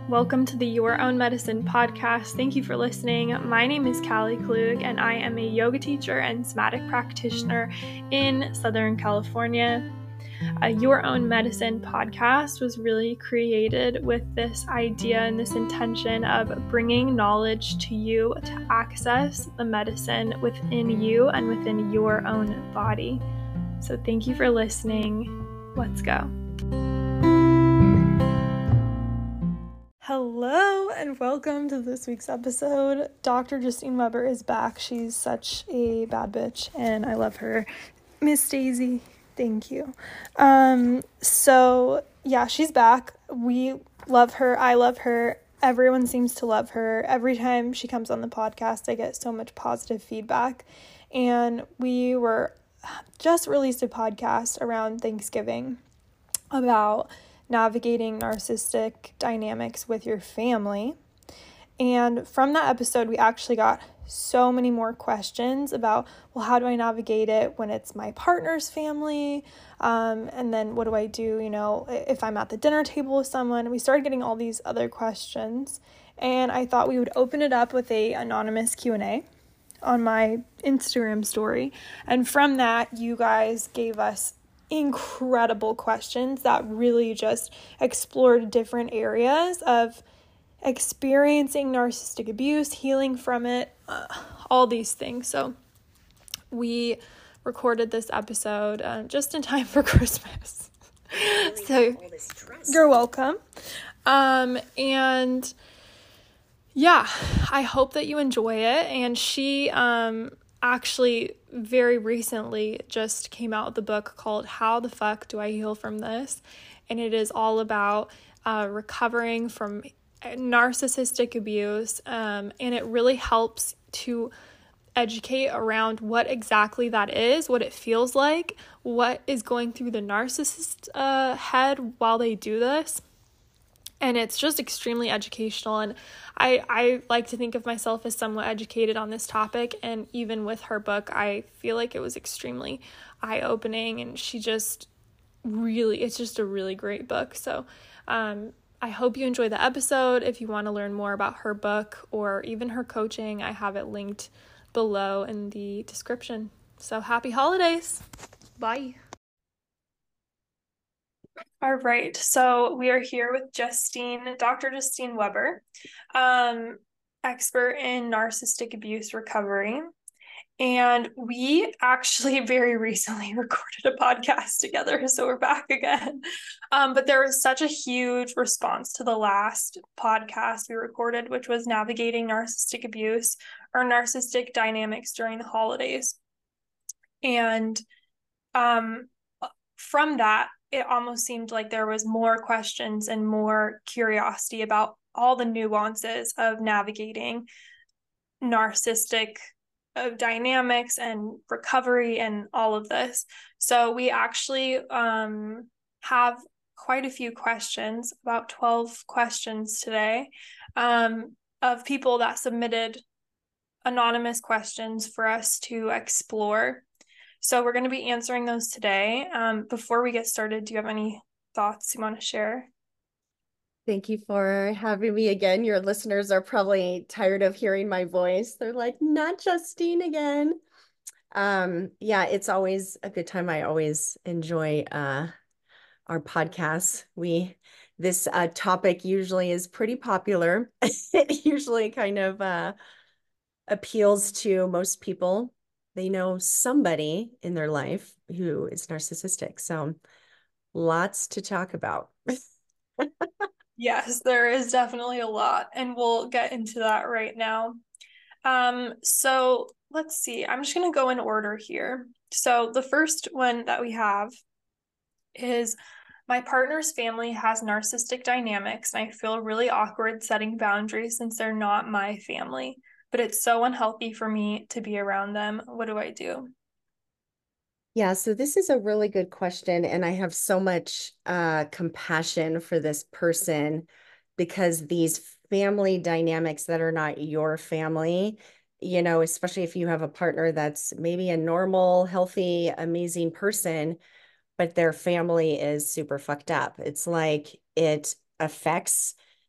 Welcome to the Your Own Medicine podcast. Thank you for listening. My name is Callie Klug, and I am a yoga teacher and somatic practitioner in Southern California. Your Own Medicine podcast was really created with this idea and this intention of bringing knowledge to you to access the medicine within you and within your own body. So thank you for listening. Let's go. Hello and welcome to this week's episode. Dr. Justine Weber is back. She's such a bad bitch and I love her. Miss Daisy, thank you. She's back. We love her. I love her. Everyone seems to love her. Every time she comes on the podcast, I get so much positive feedback. And we were just released a podcast around Thanksgiving about navigating narcissistic dynamics with your family. And from that episode, we actually got so many more questions about, well, how do I navigate it when it's my partner's family? And then what do I do, if I'm at the dinner table with someone? And we started getting all these other questions. And I thought we would open it up with a anonymous Q&A on my Instagram story. And from that, you guys gave us incredible questions that really just explored different areas of experiencing narcissistic abuse, healing from it, all these things. So we recorded this episode just in time for Christmas. So you're welcome. And yeah, I hope that you enjoy it. And she actually very recently just came out with a book called How the Fuck Do I Heal from This? And it is all about recovering from narcissistic abuse. And it really helps to educate around what exactly that is, what it feels like, what is going through the narcissist's head while they do this. And it's just extremely educational. And I like to think of myself as somewhat educated on this topic. And even with her book, I feel like it was extremely eye-opening. And it's just a really great book. So I hope you enjoy the episode. If you want to learn more about her book or even her coaching, I have it linked below in the description. So happy holidays. Bye. All right, so we are here with Dr. Justine Weber, expert in narcissistic abuse recovery. And we actually very recently recorded a podcast together, so we're back again. But there was such a huge response to the last podcast we recorded, which was navigating narcissistic abuse or narcissistic dynamics during the holidays. And from that, it almost seemed like there was more questions and more curiosity about all the nuances of navigating narcissistic dynamics and recovery and all of this. So we actually have quite a few questions, about 12 questions today, of people that submitted anonymous questions for us to explore. So we're going to be answering those today. Before we get started, do you have any thoughts you want to share? Thank you for having me again. Your listeners are probably tired of hearing my voice. They're like, not Justine again. It's always a good time. I always enjoy our podcasts. This topic usually is pretty popular. It usually kind of appeals to most people. They know somebody in their life who is narcissistic. So lots to talk about. Yes, there is definitely a lot, and we'll get into that right now. So let's see. I'm just going to go in order here. So the first one that we have is my partner's family has narcissistic dynamics, and I feel really awkward setting boundaries since they're not my family, but it's so unhealthy for me to be around them. What do I do? Yeah, so this is a really good question, and I have so much compassion for this person because these family dynamics that are not your family, especially if you have a partner that's maybe a normal, healthy, amazing person, but their family is super fucked up. It's like it affects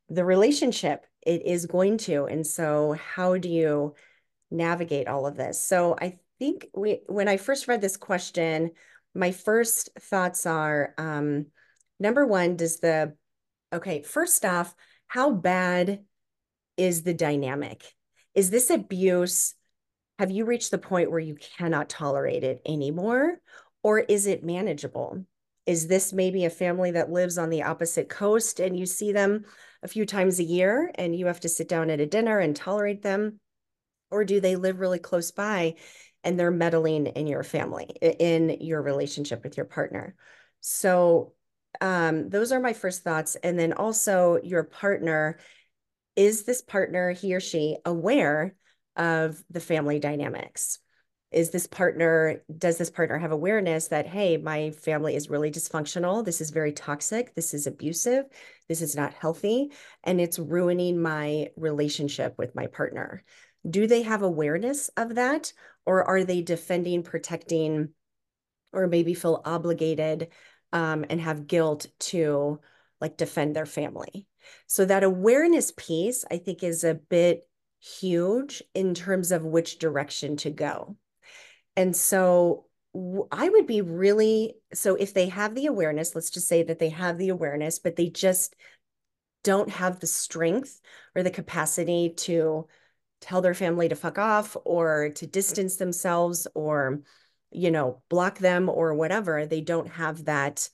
the relationship, it is going to. And so how do you navigate all of this? So I think when I first read this question, my first thoughts are, number one, okay, first off, how bad is the dynamic? Is this abuse? Have you reached the point where you cannot tolerate it anymore? Or is it manageable? Is this maybe a family that lives on the opposite coast and you see them a few times a year and you have to sit down at a dinner and tolerate them? Or do they live really close by and they're meddling in your family, in your relationship with your partner? So those are my first thoughts. And then also your partner, is this partner, he or she, aware of the family dynamics? Does this partner have awareness that, hey, my family is really dysfunctional. This is very toxic. This is abusive. This is not healthy. And it's ruining my relationship with my partner. Do they have awareness of that? Or are they defending, protecting, or maybe feel obligated and have guilt to like defend their family? So that awareness piece, I think, is a bit huge in terms of which direction to go. And so I would be really, so if they have the awareness, let's just say that they have the awareness, but they just don't have the strength or the capacity to tell their family to fuck off or to distance themselves or, block them or whatever. They don't have that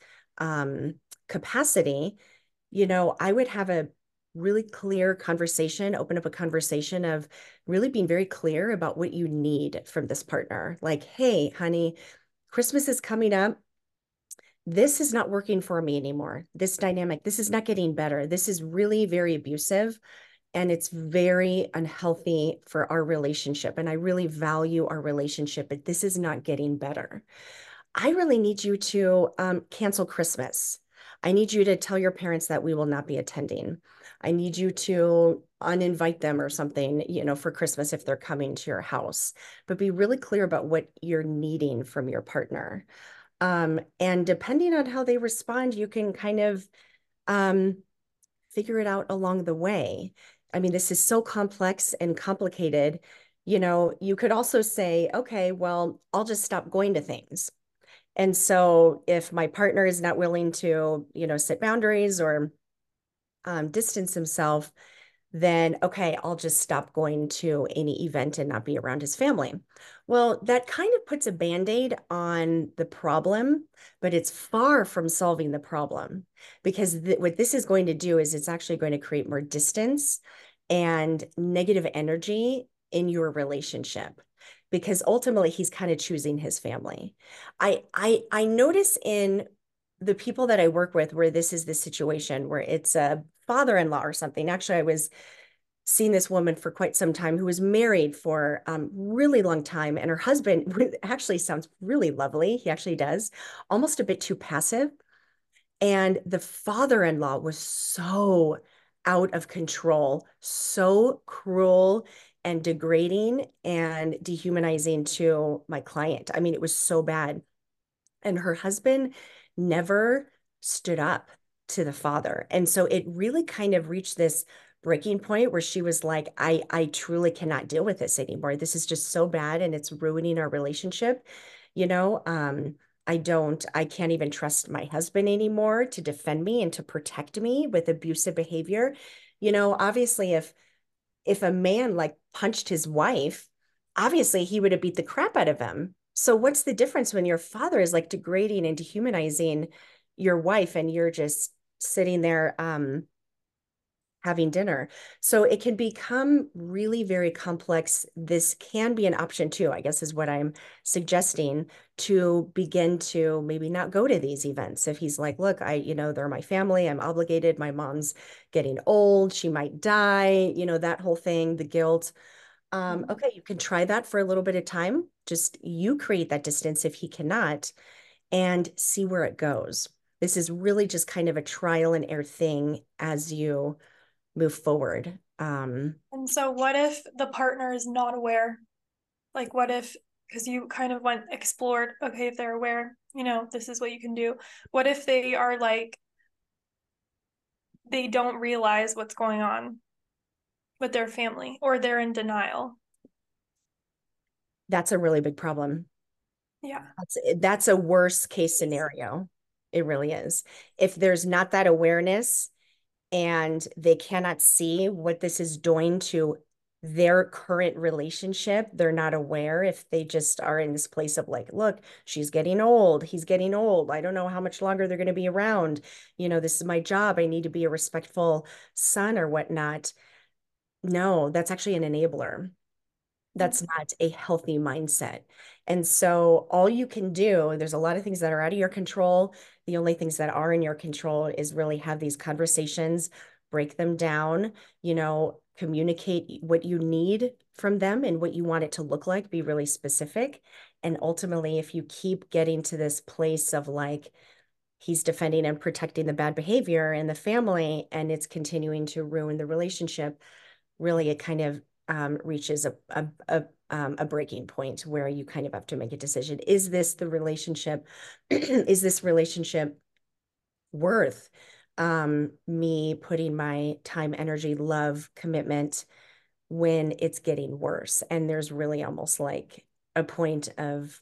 capacity. I would have a really clear conversation, open up a conversation of really being very clear about what you need from this partner. Like, hey, honey, Christmas is coming up. This is not working for me anymore. This dynamic, this is not getting better. This is really very abusive and it's very unhealthy for our relationship. And I really value our relationship, but this is not getting better. I really need you to cancel Christmas. I need you to tell your parents that we will not be attending. I need you to uninvite them or something, for Christmas if they're coming to your house. But be really clear about what you're needing from your partner. And depending on how they respond, you can kind of figure it out along the way. I mean, this is so complex and complicated. You could also say, okay, well, I'll just stop going to things. And so if my partner is not willing to, set boundaries or distance himself, then okay, I'll just stop going to any event and not be around his family. Well, that kind of puts a band-aid on the problem, but it's far from solving the problem because what this is going to do is it's actually going to create more distance and negative energy in your relationship because ultimately he's kind of choosing his family. I notice in the people that I work with where this is the situation where it's a father-in-law or something. Actually, I was seeing this woman for quite some time who was married for a really long time. And her husband actually sounds really lovely. He actually does, almost a bit too passive. And the father-in-law was so out of control, so cruel and degrading and dehumanizing to my client. I mean, it was so bad. And her husband never stood up to the father. And so it really kind of reached this breaking point where she was like, I truly cannot deal with this anymore. This is just so bad and it's ruining our relationship. You know, I can't even trust my husband anymore to defend me and to protect me with abusive behavior. Obviously, if a man like punched his wife, obviously he would have beat the crap out of him. So what's the difference when your father is like degrading and dehumanizing your wife and you're just sitting there having dinner? So it can become really very complex. This can be an option too, I guess is what I'm suggesting, to begin to maybe not go to these events. If he's like, look, they're my family, I'm obligated, my mom's getting old, she might die, that whole thing, the guilt. Okay, you can try that for a little bit of time. Just you create that distance if he cannot and see where it goes. This is really just kind of a trial and error thing as you move forward. And so, what if the partner is not aware? Like, what if, because you kind of explored, okay, if they're aware, this is what you can do. What if they are like they don't realize what's going on with their family, or they're in denial. That's a really big problem. Yeah. That's a worst case scenario. It really is. If there's not that awareness and they cannot see what this is doing to their current relationship, they're not aware. If they just are in this place of like, look, she's getting old, he's getting old, I don't know how much longer they're going to be around, this is my job, I need to be a respectful son or whatnot. No, that's actually an enabler. That's not a healthy mindset. And so all you can do, there's a lot of things that are out of your control. The only things that are in your control is really have these conversations, break them down, communicate what you need from them and what you want it to look like, be really specific. And ultimately, if you keep getting to this place of like, he's defending and protecting the bad behavior in the family and it's continuing to ruin the relationship, really it kind of reaches a breaking point where you kind of have to make a decision. Is this the relationship? Is this relationship worth me putting my time, energy, love, commitment when it's getting worse? And there's really almost like a point of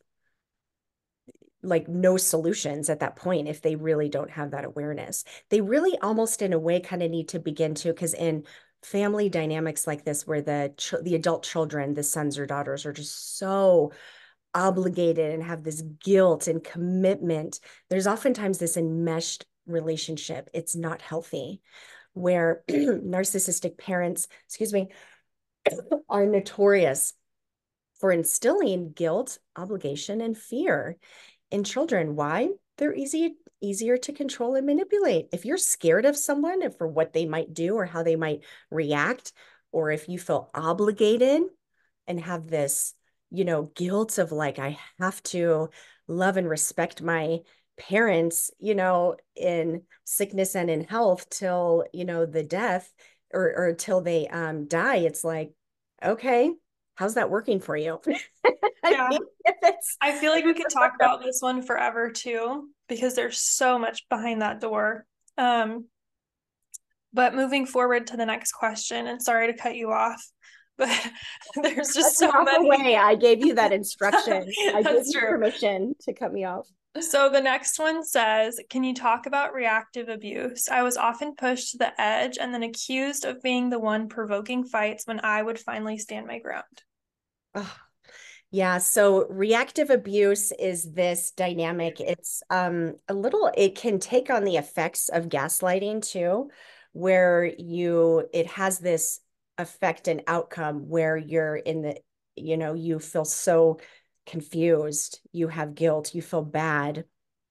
like no solutions at that point if they really don't have that awareness. They really almost in a way kind of need to begin to, because in family dynamics like this where the adult children, the sons or daughters, are just so obligated and have this guilt and commitment, there's oftentimes this enmeshed relationship. It's not healthy, where narcissistic parents, excuse me, are notorious for instilling guilt, obligation, and fear in children. Why? They're easier to control and manipulate. If you're scared of someone and for what they might do or how they might react, or if you feel obligated and have this, guilt of like, I have to love and respect my parents, in sickness and in health till, the death or till they die, it's like, okay, how's that working for you? I Yeah. mean, it's I feel like we could talk about this one forever too, because there's so much behind that door. Um, but moving forward to the next question, and sorry to cut you off, but there's cut just me so off many. away. I gave you that instruction. I gave That's you true. permission to cut me off. So the next one says, can you talk about reactive abuse? I was often pushed to the edge and then accused of being the one provoking fights when I would finally stand my ground. Oh, yeah, so reactive abuse is this dynamic. It's it can take on the effects of gaslighting too, where it has this effect and outcome where you're in you feel so confused, you have guilt, you feel bad,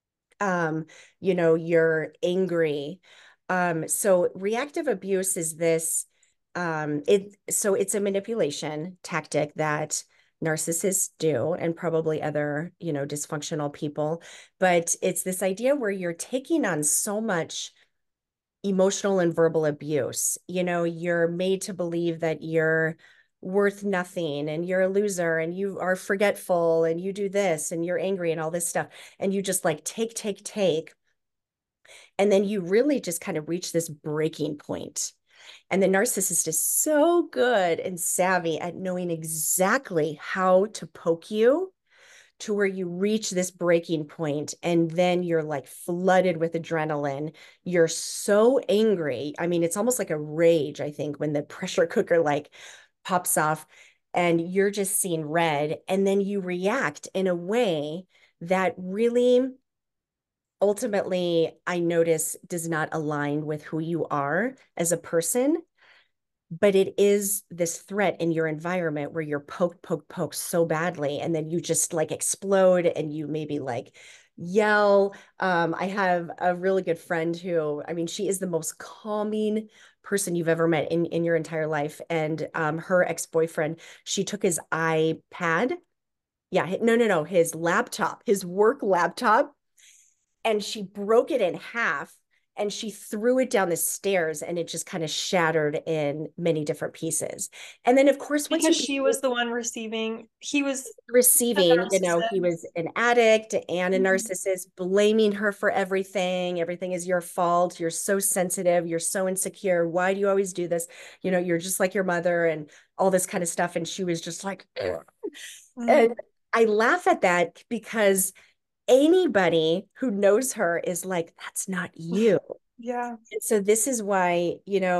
you're angry. So reactive abuse is this, it's a manipulation tactic that narcissists do and probably other, dysfunctional people. But it's this idea where you're taking on so much emotional and verbal abuse. You're made to believe that you're worth nothing and you're a loser and you are forgetful and you do this and you're angry and all this stuff. And you just like take. And then you really just kind of reach this breaking point. And the narcissist is so good and savvy at knowing exactly how to poke you to where you reach this breaking point and then you're like flooded with adrenaline. You're so angry. I mean, it's almost like a rage, I think, when the pressure cooker like pops off and you're just seeing red. And then you react in a way that really ultimately I notice does not align with who you are as a person, but it is this threat in your environment where you're poked so badly, and then you just like explode and you maybe like yell. I have a really good friend who, I mean, she is the most calming person you've ever met in your entire life. And her ex-boyfriend, she took his iPad. Yeah, no, his laptop, his work laptop, and she broke it in half and she threw it down the stairs and it just kind of shattered in many different pieces. And then, of course, once Because you she was the one receiving, he was a receiving, he narcissist. was an addict and a Mhm. narcissist, blaming her for everything. Everything is your fault. You're so sensitive. You're so insecure. Why do you always do this? You're just like your mother and all this kind of stuff. And she was just like, ugh. And Mm. I laugh at that because anybody who knows her is like, that's not you. Yeah. And so this is why,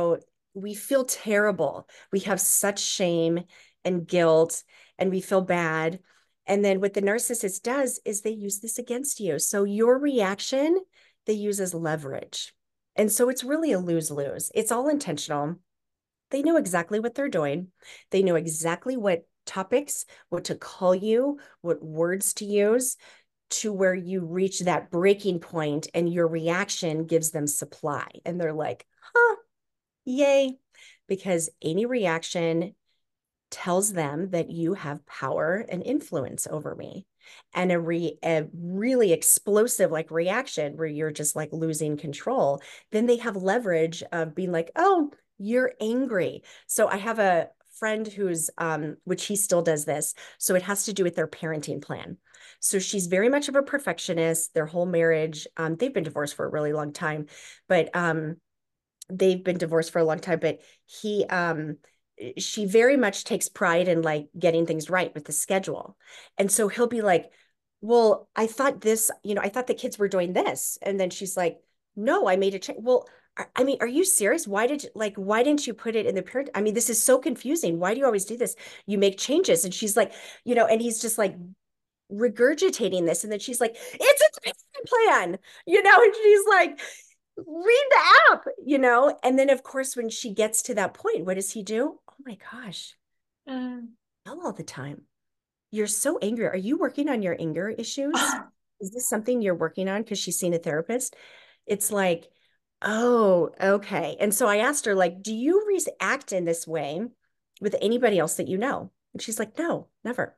we feel terrible. We have such shame and guilt and we feel bad. And then what the narcissist does is they use this against you. So your reaction, they use as leverage. And so it's really a lose-lose. It's all intentional. They know exactly what they're doing. They know exactly what topics, what to call you, what words to use to where you reach that breaking point and your reaction gives them supply. And they're like, huh, yay. Because any reaction tells them that you have power and influence over me. And a really explosive like reaction where you're just like losing control, then they have leverage of being like, oh, you're angry. So I have a friend who's which he still does this. So it has to do with their parenting plan. So she's very much of a perfectionist. Their whole marriage, they've been divorced for a really long time, but they've been divorced for a long time, but he she very much takes pride in like getting things right with the schedule. And so he'll be like, well, I thought this, I thought the kids were doing this. And then she's like, no, I made a change. Well, I mean, are you serious? Why didn't you put it in the parent? I mean, this is so confusing. Why do you always do this? You make changes. And she's like, and he's just like regurgitating this. And then she's like, it's a payment plan, and she's like, read the app. And then, of course, when she gets to that point, what does he do? Oh my gosh, Mm. yell all the time. You're so angry. Are you working on your anger issues? Is this something you're working on because she's seen a therapist? It's like, oh, okay. And so I asked her, like, do you react in this way with anybody else that you know? And she's like, no, never.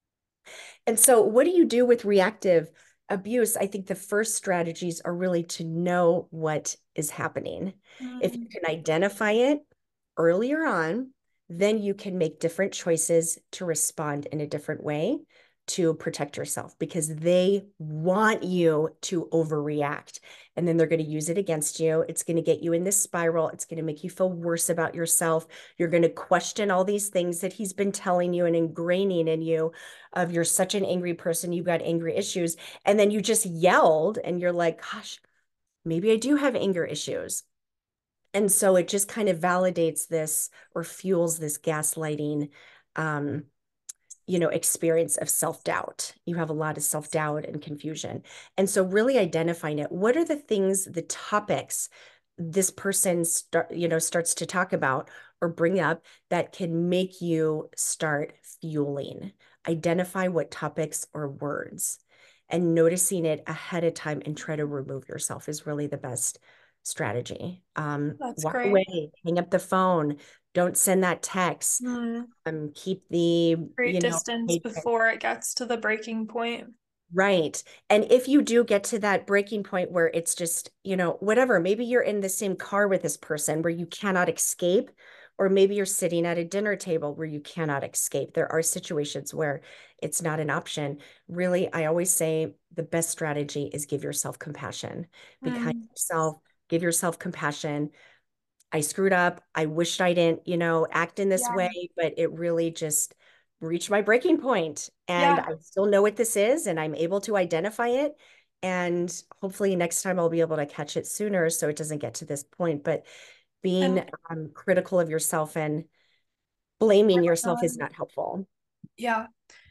And so, what do you do with reactive abuse? I think the first strategies are really to know what is happening. If you Mm. can identify it earlier on, then you can make different choices to respond in a different way to protect yourself because they want you to overreact. And then they're going to use it against you. It's going to get you in this spiral. It's going to make you feel worse about yourself. You're going to question all these things that he's been telling you and ingraining in you of you're such an angry person, you've got angry issues. And then you just yelled and you're like, gosh, maybe I do have anger issues. And so it just kind of validates this or fuels this gaslighting um, experience of self-doubt. You have a lot of self-doubt and confusion. And so really identifying it, what are the things, the topics this person starts to talk about or bring up that can make you start fueling. Identify what topics or words and noticing it ahead of time and try to remove yourself is really the best strategy. That's Walk great. away, hang up the phone, don't send that text. Mm. Keep the, Great distance before it gets to the breaking point. right. And if you do get to that breaking point where it's just, whatever, maybe you're in the same car with this person where you cannot escape, or maybe you're sitting at a dinner table where you cannot escape. There are situations where it's not an option. Really, I always say the best strategy is give yourself compassion. Be kind Mm. to yourself, give yourself compassion. I screwed up. I wished I didn't, act in this Yeah. way, but it really just reached my breaking point. And Yeah. I still know what this is, and I'm able to identify it. And hopefully next time I'll be able to catch it sooner so it doesn't get to this point. But being And critical of yourself and blaming yourself is um, not helpful. yeah.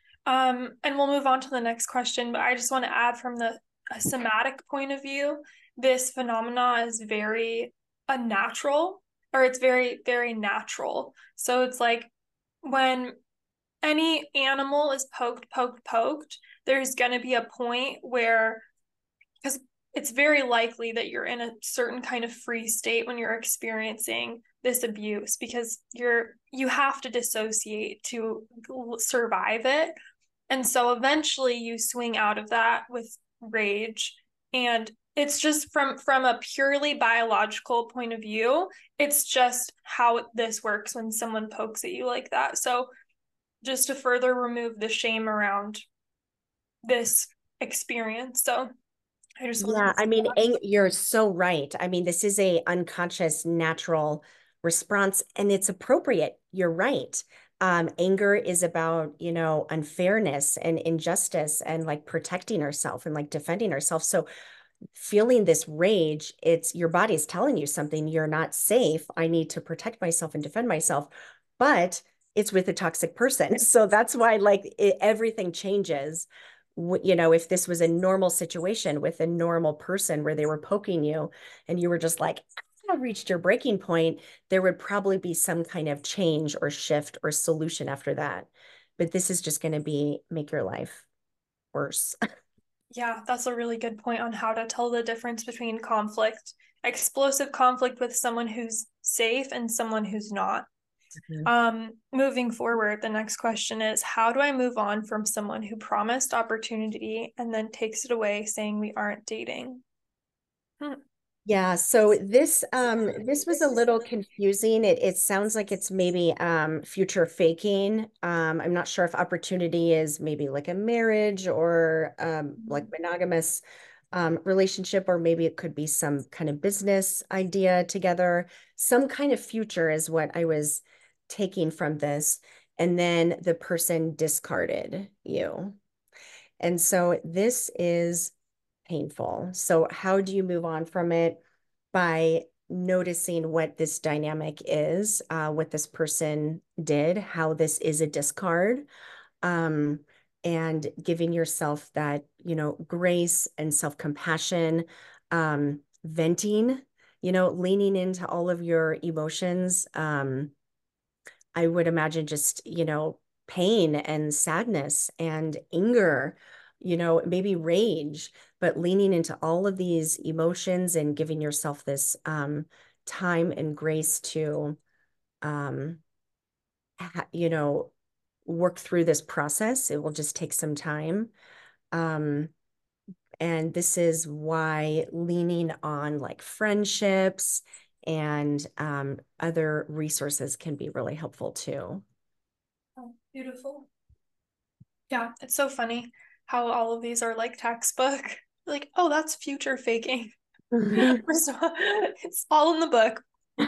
And we'll move on to the next question, but I just want to add from the a somatic point of view, this phenomena is very unnatural, or it's very, very natural. So it's like when any animal is poked, there's going to be a point where, because it's very likely that you're in a certain kind of free state when you're experiencing this abuse because you have to dissociate to survive it. And so eventually you swing out of that with rage and it's just from a purely biological point of view, it's just how this works when someone pokes at you like that. So just to further remove the shame around this experience. So I just wanted Yeah, to I say mean, that. you're so right. I mean, this is a unconscious, natural response, and it's appropriate. You're right. Anger is about, unfairness and injustice and like protecting ourselves and like defending ourselves. So feeling this rage, it's your body's telling you something. You're not safe. I need to protect myself and defend myself. But it's with a toxic person. So that's why like everything changes. If this was a normal situation with a normal person where they were poking you and you were just like, I reached your breaking point, there would probably be some kind of change or shift or solution after that. But this is just going to make your life worse. Yeah, that's a really good point on how to tell the difference between conflict, explosive conflict with someone who's safe and someone who's not. Moving forward, the next question is, how do I move on from someone who promised opportunity and then takes it away saying we aren't dating? Hmm. Yeah, so this was a little confusing. It sounds like it's maybe future faking. I'm not sure if opportunity is maybe like a marriage or like monogamous relationship, or maybe it could be some kind of business idea together. Some kind of future is what I was taking from this. And then the person discarded you. And so this is painful. So, how do you move on from it? By noticing what this dynamic is, what this person did, how this is a discard, um, and giving yourself that, grace and self-compassion, venting, leaning into all of your emotions. I would imagine just, pain and sadness and anger, maybe rage, but leaning into all of these emotions and giving yourself this time and grace to, um, ha work through this process. It will just take some time. Um, and this is why leaning on like friendships and other resources can be really helpful too. Oh, beautiful. Yeah, it's so funny how all of these are like textbook. Like, oh, that's future faking. It's all in the book.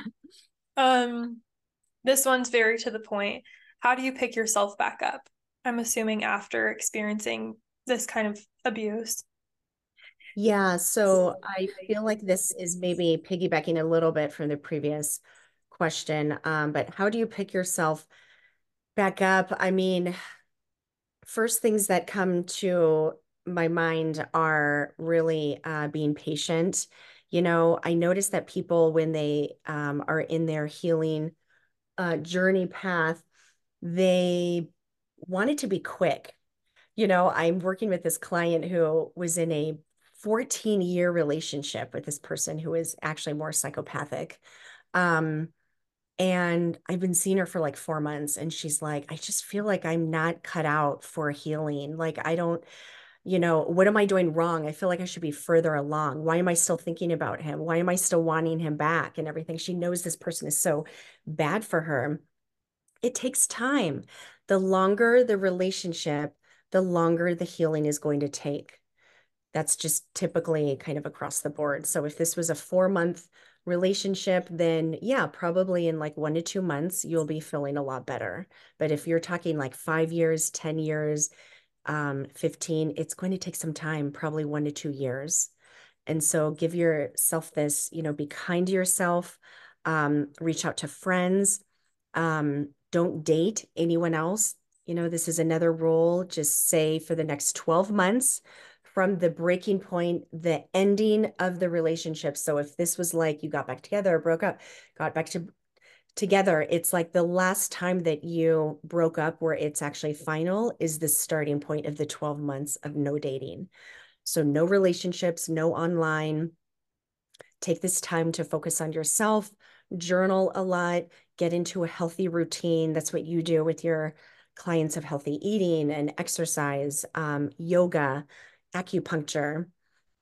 Um, this one's very to the point. How do you pick yourself back up? I'm assuming after experiencing this kind of abuse. Yeah, so I feel like this is maybe piggybacking a little bit from the previous question. But how do you pick yourself back up? I mean, first things that come to my mind are really being patient. I notice that people, when they are in their healing journey path, they want it to be quick. I'm working with this client who was in a 14-year relationship with this person who is actually more psychopathic. Um, and I've been seeing her for like 4 months, and she's like, I just feel like I'm not cut out for healing. Like, I don't, what am I doing wrong? I feel like I should be further along. Why am I still thinking about him? Why am I still wanting him back and everything? She knows this person is so bad for her. It takes time. The longer the relationship, the longer the healing is going to take. That's just typically kind of across the board. So if this was a 4-month relationship, then yeah, probably in like 1 to 2 months, you'll be feeling a lot better. But if you're talking like 5 years, 10 years, 15, it's going to take some time, probably 1 to 2 years. And so give yourself this, be kind to yourself, reach out to friends, don't date anyone else. This is another rule. Just say for the next 12 months from the breaking point, the ending of the relationship. So if this was like you got back together, broke up, got back together, it's like the last time that you broke up where it's actually final is the starting point of the 12 months of no dating. So no relationships, no online. Take this time to focus on yourself, journal a lot, get into a healthy routine. That's what you do with your clients of healthy eating and exercise, yoga, acupuncture.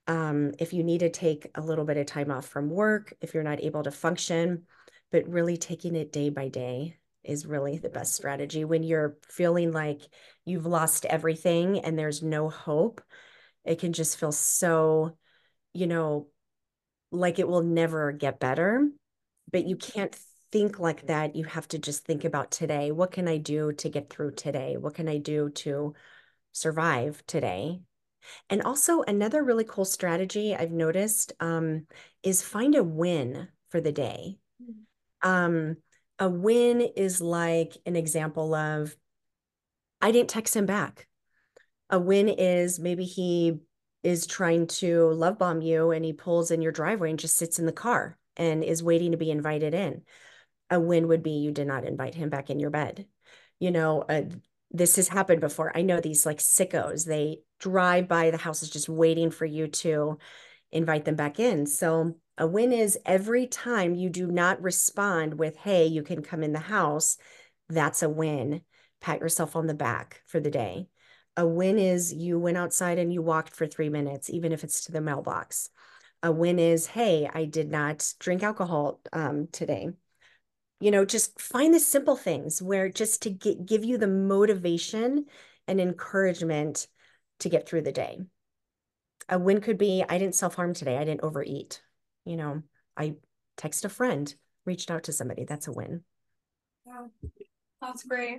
If you need to take a little bit of time off from work, if you're not able to function, but really taking it day by day is really the best strategy. When you're feeling like you've lost everything and there's no hope, it can just feel so, you know, like it will never get better. But you can't think like that. You have to just think about today. What can I do to get through today? What can I do to survive today? And also, another really cool strategy I've noticed is find a win for the day. Um, a win is like an example of, I didn't text him back. A win is maybe he is trying to love bomb you and he pulls in your driveway and just sits in the car and is waiting to be invited in. A win would be you did not invite him back in your bed. You know, this has happened before. I know these like sickos, they drive by the houses just waiting for you to invite them back in. So a win is every time you do not respond with, hey, you can come in the house, that's a win. Pat yourself on the back for the day. A win is you went outside and you walked for 3 minutes, even if it's to the mailbox. A win is, hey, I did not drink alcohol today. You know, just find the simple things where just to give you the motivation and encouragement to get through the day. A win could be, I didn't self-harm today. I didn't overeat. You know, I text a friend, reached out to somebody. That's a win. Yeah, that's great.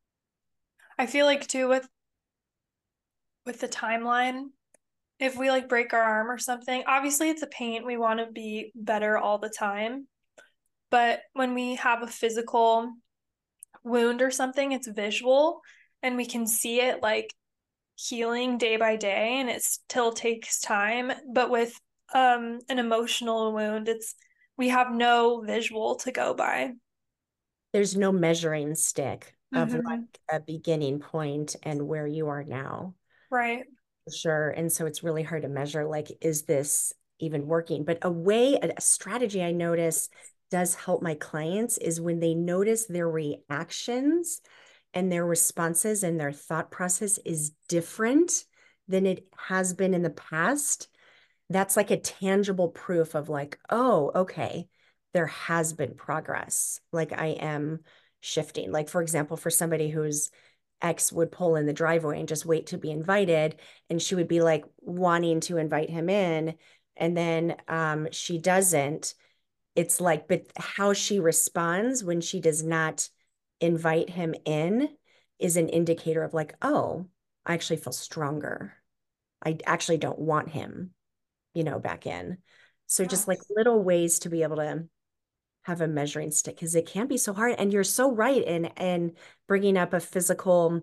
I feel like too with the timeline, if we like break our arm or something, obviously it's a pain. We want to be better all the time. But when we have a physical wound or something, it's visual and we can see it like healing day by day and it still takes time. But with an emotional wound, it's we have no visual to go by. There's no measuring stick of Mm-hmm. like a beginning point and where you are now. Right. Sure. And so it's really hard to measure, like, is this even working? But a strategy I notice does help my clients is when they notice their reactions and their responses and their thought process is different than it has been in the past. That's like a tangible proof of like, oh, okay, there has been progress. Like I am shifting. Like, for example, for somebody whose ex would pull in the driveway and just wait to be invited, and she would be like wanting to invite him in, and then she doesn't. It's like, but how she responds when she does not invite him in is an indicator of like, oh, I actually feel stronger. I actually don't want him, you know, back in. So just like Yes. little ways to be able to have a measuring stick because it can be so hard. And you're so right in bringing up a physical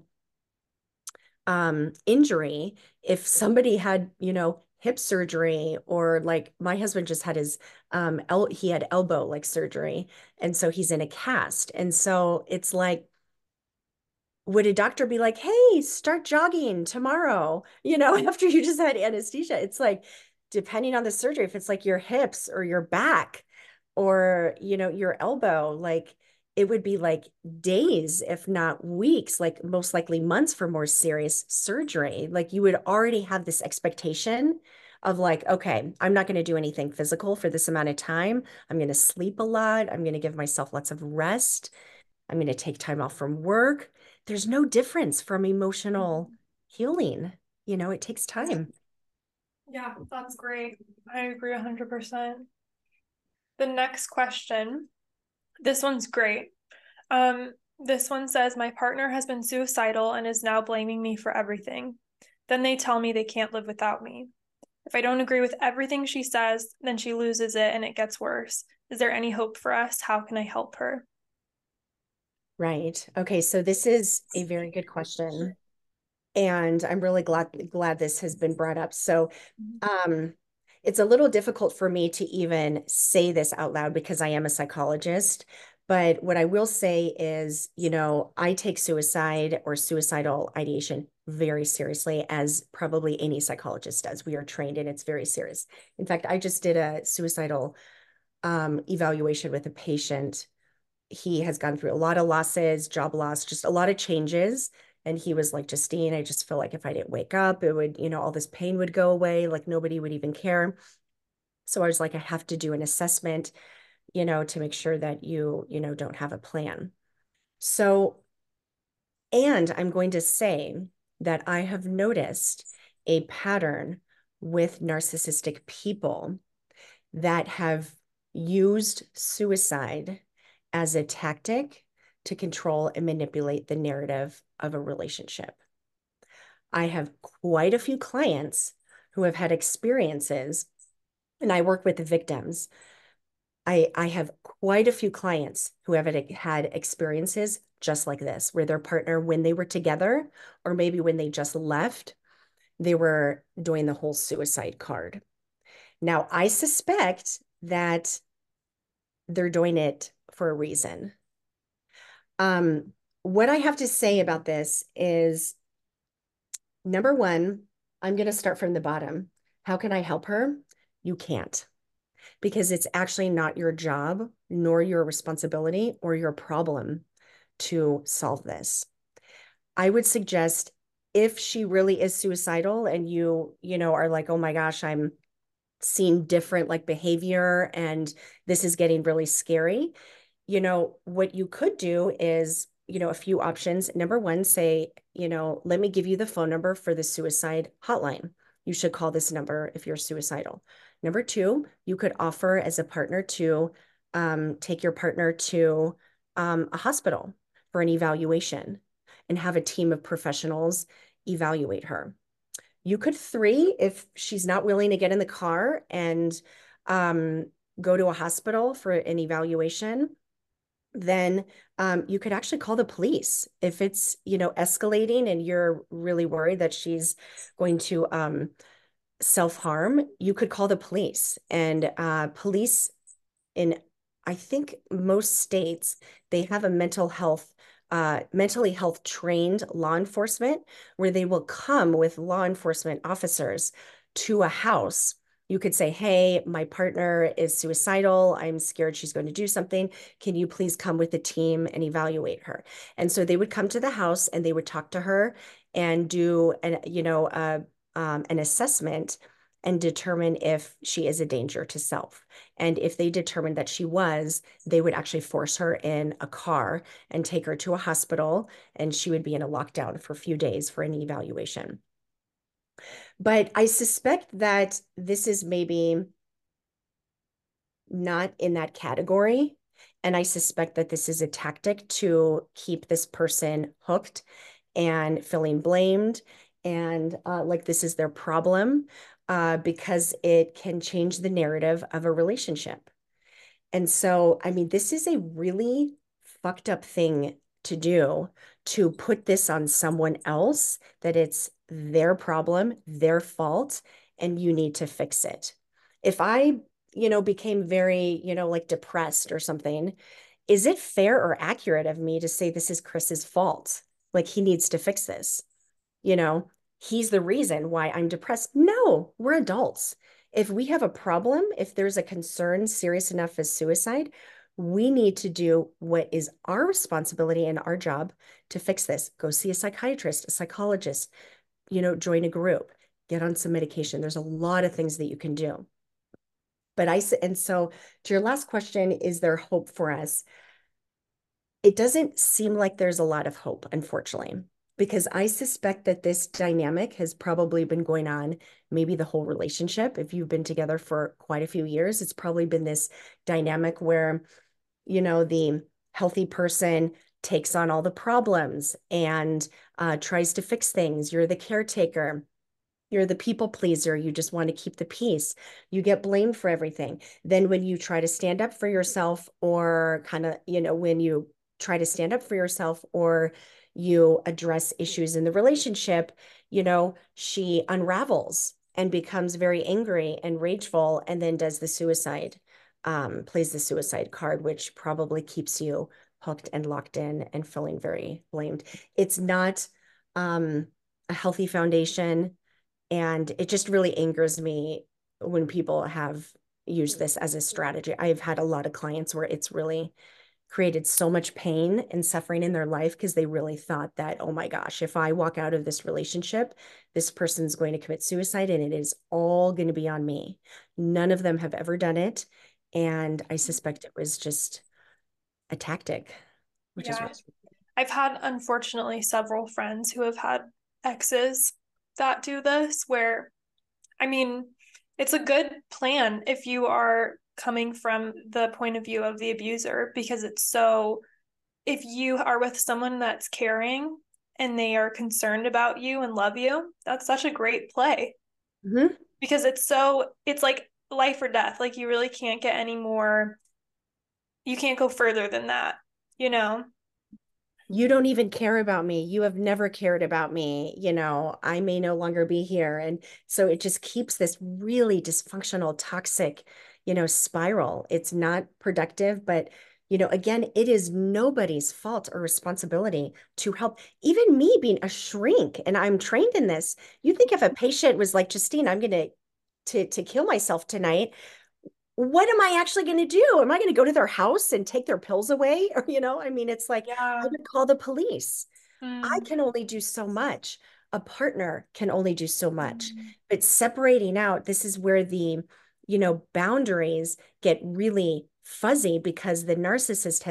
injury. If somebody had, you know, hip surgery or like my husband just had his he had elbow like surgery and so he's in a cast. And so it's like would a doctor be like, hey, start jogging tomorrow, you know, after you just had anesthesia? It's like, depending on the surgery, if it's like your hips or your back or, you know, your elbow, like it would be like days, if not weeks, like most likely months for more serious surgery. Like you would already have this expectation of like, okay, I'm not going to do anything physical for this amount of time. I'm going to sleep a lot. I'm going to give myself lots of rest. I'm going to take time off from work. There's no difference from emotional healing. You know, it takes time. Yeah, that's great. I agree 100%. The next question, this one's great. This one says, my partner has been suicidal and is now blaming me for everything. Then they tell me they can't live without me. If I don't agree with everything she says, then she loses it and it gets worse. Is there any hope for us? How can I help her? Right. Okay. So this is a very good question. And I'm really glad this has been brought up. So um, it's a little difficult for me to even say this out loud because I am a psychologist. But what I will say is, you know, I take suicide or suicidal ideation very seriously, as probably any psychologist does. We are trained and it's very serious. In fact, I just did a suicidal evaluation with a patient. He has gone through a lot of losses, job loss, just a lot of changes. And he was like, Justine, I just feel like if I didn't wake up, it would, all this pain would go away. Like nobody would even care. So I was like, I have to do an assessment, to make sure that you don't have a plan. So, and I'm going to say that I have noticed a pattern with narcissistic people that have used suicide as a tactic to control and manipulate the narrative of a relationship. I have quite a few clients who have had experiences, and I work with the victims. I have quite a few clients who have had experiences just like this, where their partner, when they were together, or maybe when they just left, they were doing the whole suicide card. Now, I suspect that they're doing it for a reason. Um, what I have to say about this is, number one, I'm going to start from the bottom. How can I help her? You can't, because it's actually not your job, nor your responsibility or your problem to solve this. I would suggest, if she really is suicidal and you are like, oh my gosh, I'm seeing different like behavior and this is getting really scary, what you could do is, a few options. Number one, say, let me give you the phone number for the suicide hotline. You should call this number if you're suicidal. Number two, you could offer as a partner to take your partner to a hospital for an evaluation and have a team of professionals evaluate her. You could, three, if she's not willing to get in the car and um, go to a hospital for an evaluation, then you could actually call the police. If it's, escalating and you're really worried that she's going to self-harm, you could call the police. And police in, I think, most states, they have a mentally health trained law enforcement, where they will come with law enforcement officers to a house. You could say, hey, my partner is suicidal. I'm scared she's going to do something. Can you please come with the team and evaluate her? And so they would come to the house and they would talk to her and do an assessment and determine if she is a danger to self. And if they determined that she was, they would actually force her in a car and take her to a hospital, and she would be in a lockdown for a few days for an evaluation. But I suspect that this is maybe not in that category. And I suspect that this is a tactic to keep this person hooked and feeling blamed and like this is their problem, because it can change the narrative of a relationship. And so, I mean, this is a really fucked up thing to do, to put this on someone else, that it's their problem, their fault, and you need to fix it. If I, became very, like depressed or something, is it fair or accurate of me to say this is Chris's fault? Like he needs to fix this, you know, he's the reason why I'm depressed. No, we're adults. If we have a problem, if there's a concern serious enough as suicide, we need to do what is our responsibility and our job to fix this. Go see a psychiatrist, a psychologist, join a group, get on some medication. There's a lot of things that you can do. And so to your last question, is there hope for us? It doesn't seem like there's a lot of hope, unfortunately, because I suspect that this dynamic has probably been going on maybe the whole relationship. If you've been together for quite a few years, it's probably been this dynamic where, the healthy person takes on all the problems and tries to fix things. You're the caretaker. You're the people pleaser. You just want to keep the peace. You get blamed for everything. Then when you try to stand up for yourself, or kind of, when you try to stand up for yourself or you address issues in the relationship, she unravels and becomes very angry and rageful, and then does the suicide, plays the suicide card, which probably keeps you hooked and locked in and feeling very blamed. It's not a healthy foundation. And it just really angers me when people have used this as a strategy. I've had a lot of clients where it's really created so much pain and suffering in their life because they really thought that, oh my gosh, if I walk out of this relationship, this person's going to commit suicide and it is all going to be on me. None of them have ever done it. And I suspect it was just a tactic, which is Yeah. really, I've had, unfortunately, several friends who have had exes that do this, where, I mean, it's a good plan if you are coming from the point of view of the abuser, because it's so, if you are with someone that's caring and they are concerned about you and love you, that's such a great play, Mhm. because it's so, it's like life or death. Like, you really can't get any more, you can't go further than that, you know? You don't even care about me. You have never cared about me. I may no longer be here. And so it just keeps this really dysfunctional, toxic, spiral. It's not productive, but again, it is nobody's fault or responsibility to help. Even me being a shrink, and I'm trained in this. You think if a patient was like, Justine, I'm going to kill myself tonight, what am I actually going to do? Am I going to go to their house and take their pills away? Or, I mean, it's like I Yeah. would call the police. I Mm. can only do so much. A partner can only do so much. Mm. But separating out, this is where the, boundaries get really fuzzy because the narcissist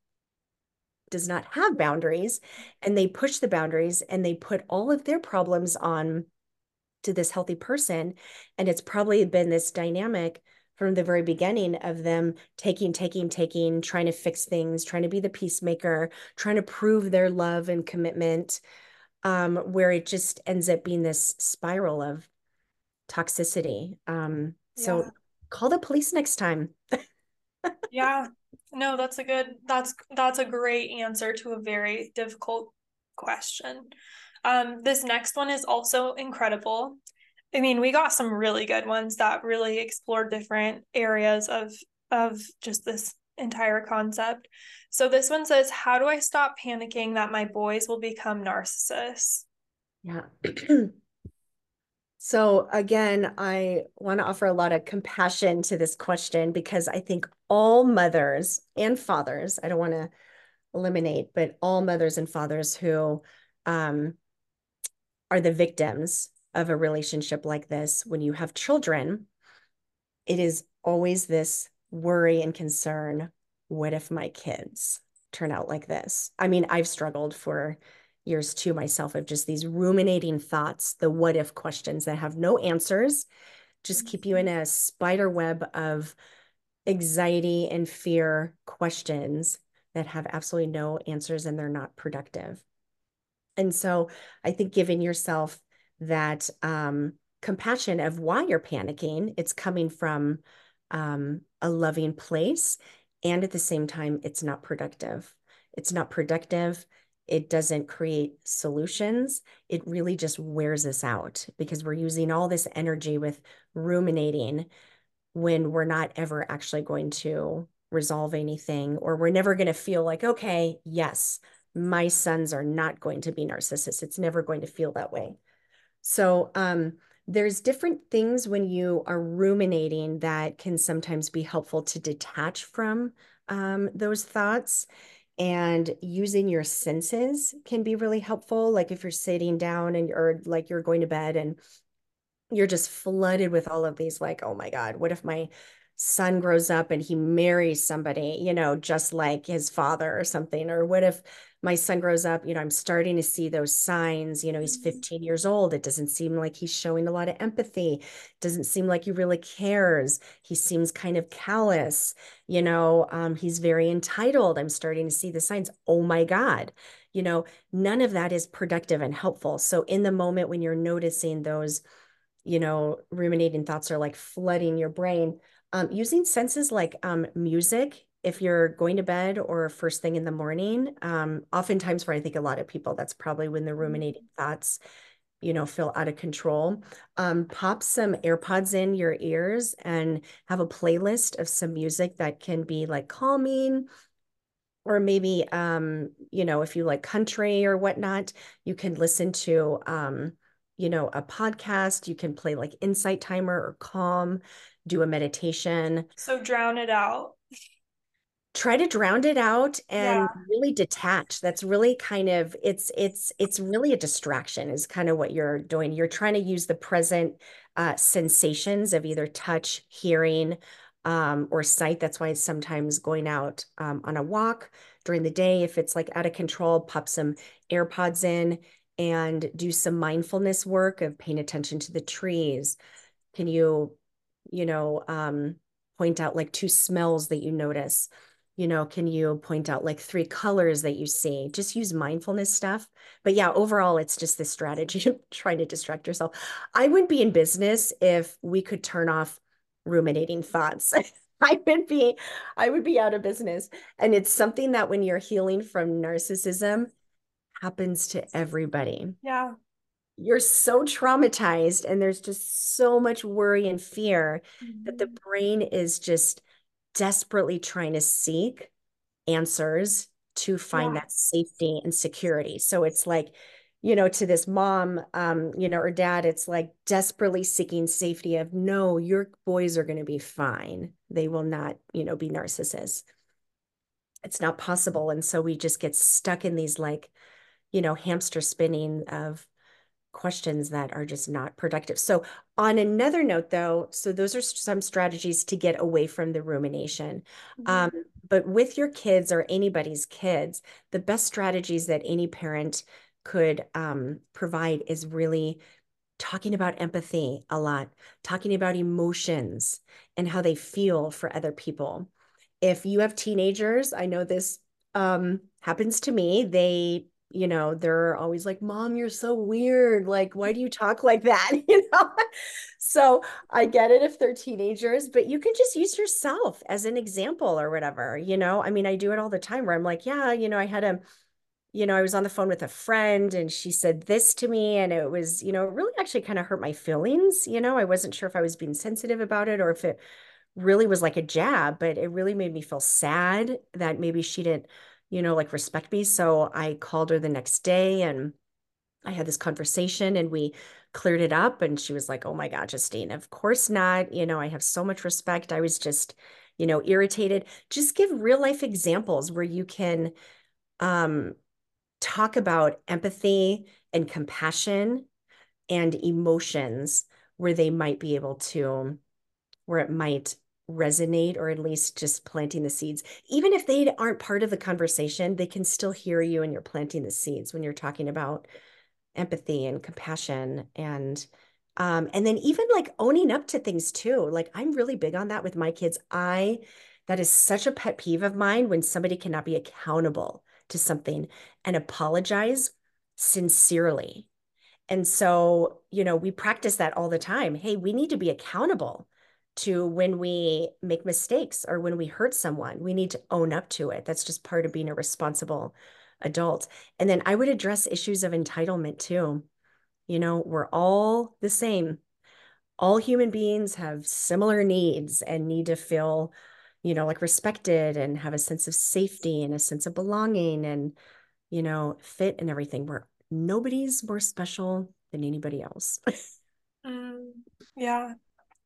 does not have boundaries and they push the boundaries and they put all of their problems on to this healthy person. And it's probably been this dynamic from the very beginning of them taking, trying to fix things, trying to be the peacemaker, trying to prove their love and commitment, where it just ends up being this spiral of toxicity. So Yeah. call the police next time. Yeah. No, that's a good, that's a great answer to a very difficult question. This next one is also incredible. I mean, we got some really good ones that really explore different areas of just this entire concept. So this one says, "How do I stop panicking that my boys will become narcissists?" Yeah. So again, I want to offer a lot of compassion to this question because I think all mothers and fathers, I don't want to eliminate, but all mothers and fathers who um, are the victims of a relationship like this, when you have children, it is always this worry and concern. What if my kids turn out like this? I mean, I've struggled for years too myself of just these ruminating thoughts, the what if questions that have no answers, just keep you in a spider web of anxiety and fear questions that have absolutely no answers and they're not productive. And so I think giving yourself that compassion of why you're panicking, it's coming from a loving place. And at the same time, it's not productive. It's not productive. It doesn't create solutions. It really just wears us out because we're using all this energy with ruminating when we're not ever actually going to resolve anything, or we're never going to feel like, okay, yes, my sons are not going to be narcissists. It's never going to feel that way. So there's different things when you are ruminating that can sometimes be helpful to detach from those thoughts. And using your senses can be really helpful. Like if you're sitting down and or like you're going to bed and you're just flooded with all of these, like, oh my God, what if my son grows up and he marries somebody, just like his father or something? Or what if my son grows up, I'm starting to see those signs, he's 15 years old. It doesn't seem like he's showing a lot of empathy. Doesn't seem like he really cares. He seems kind of callous, he's very entitled. I'm starting to see the signs. Oh my God. None of that is productive and helpful. So in the moment when you're noticing those ruminating thoughts are like flooding your brain. Using senses like music, if you're going to bed or first thing in the morning, oftentimes for I think a lot of people, that's probably when the ruminating thoughts, feel out of control. Pop some AirPods in your ears and have a playlist of some music that can be like calming, or maybe if you like country or whatnot, you can listen to a podcast. You can play like Insight Timer or Calm, do a meditation. So drown it out. try to drown it out Yeah. and really detach. That's really kind of it's really a distraction is kind of what you're doing. You're trying to use the present sensations of either touch, hearing, or sight. That's why it's sometimes going out on a walk during the day. If it's like out of control, pop some AirPods in and do some mindfulness work of paying attention to the trees. Can you, you know, point out like two smells that you notice? Can you point out like three colors that you see? Just use mindfulness stuff. But yeah, overall, it's just this strategy of trying to distract yourself. I wouldn't be in business if we could turn off ruminating thoughts. I would be, I would be out of business. And it's something that when you're healing from narcissism, happens to everybody. Yeah. You're so traumatized and there's just so much worry and fear that the Mhm. brain is just desperately trying to seek answers to find Yeah. that safety and security. So it's like, to this mom, or dad, it's like desperately seeking safety of, no, your boys are going to be fine. They will not, be narcissists. It's not possible. And so we just get stuck in these like, hamster spinning of questions that are just not productive. So, on another note, though, so those are some strategies to get away from the rumination. Mhm. Um, but with your kids or anybody's kids, the best strategies that any parent could provide is really talking about empathy a lot, talking about emotions and how they feel for other people. If you have teenagers, I know this happens to me. They're always like, Mom, you're so weird. Like, why do you talk like that? So I get it if they're teenagers, but you can just use yourself as an example or whatever. I mean, I do it all the time where I'm like, yeah, I was on the phone with a friend and she said this to me and it was, it really actually kind of hurt my feelings. I wasn't sure if I was being sensitive about it or if it really was like a jab, but it really made me feel sad that maybe she didn't, like respect me. So I called her the next day and I had this conversation and we cleared it up. And she was like, oh my God, Justine, of course not. I have so much respect. I was just, irritated. Just give real life examples where you can, um, talk about empathy and compassion and emotions where they might be able to, where it might resonate or at least just planting the seeds. Even if they aren't part of the conversation, they can still hear you and you're planting the seeds when you're talking about empathy and compassion and then even like owning up to things too. Like I'm really big on that with my kids. That is such a pet peeve of mine when somebody cannot be accountable to something and apologize sincerely. And so, we practice that all the time. Hey, we need to be accountable to when we make mistakes or when we hurt someone. We need to own up to it. That's just part of being a responsible adult. And then I would address issues of entitlement too. We're all the same. All human beings have similar needs and need to feel, like respected and have a sense of safety and a sense of belonging and, fit and everything. Where nobody's more special than anybody else. Mm, yeah.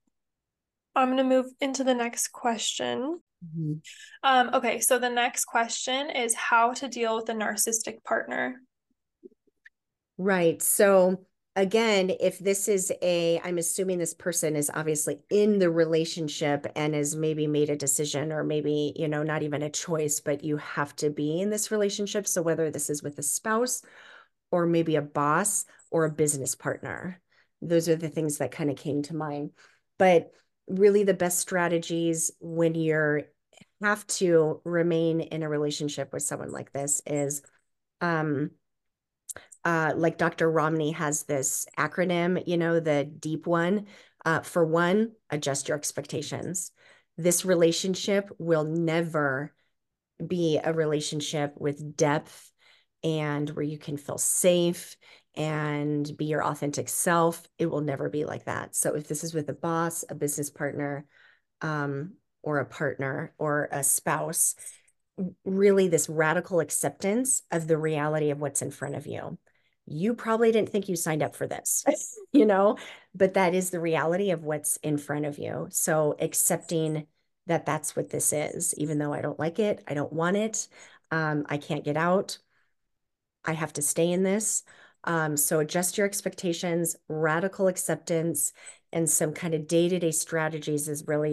I'm going to move into the next question. Mhm. Okay, so the next question is how to deal with a narcissistic partner. Right. So again, if this is I'm assuming this person is obviously in the relationship and has maybe made a decision or maybe, not even a choice, but you have to be in this relationship. So whether this is with a spouse or maybe a boss or a business partner, those are the things that kind of came to mind. But really the best strategies when you're have to remain in a relationship with someone like this is um like Dr. Romney has this acronym, the deep one. For one, adjust your expectations. This relationship will never be a relationship with depth and where you can feel safe and be your authentic self. It will never be like that. So if this is with a boss, a business partner, or a partner or a spouse, really this radical acceptance of the reality of what's in front of you. You probably didn't think you signed up for this, but that is the reality of what's in front of you. So accepting that that's what this is, even though I don't like it, I don't want it, I can't get out, I have to stay in this. So adjust your expectations, radical acceptance, and some kind of day-to-day strategies is really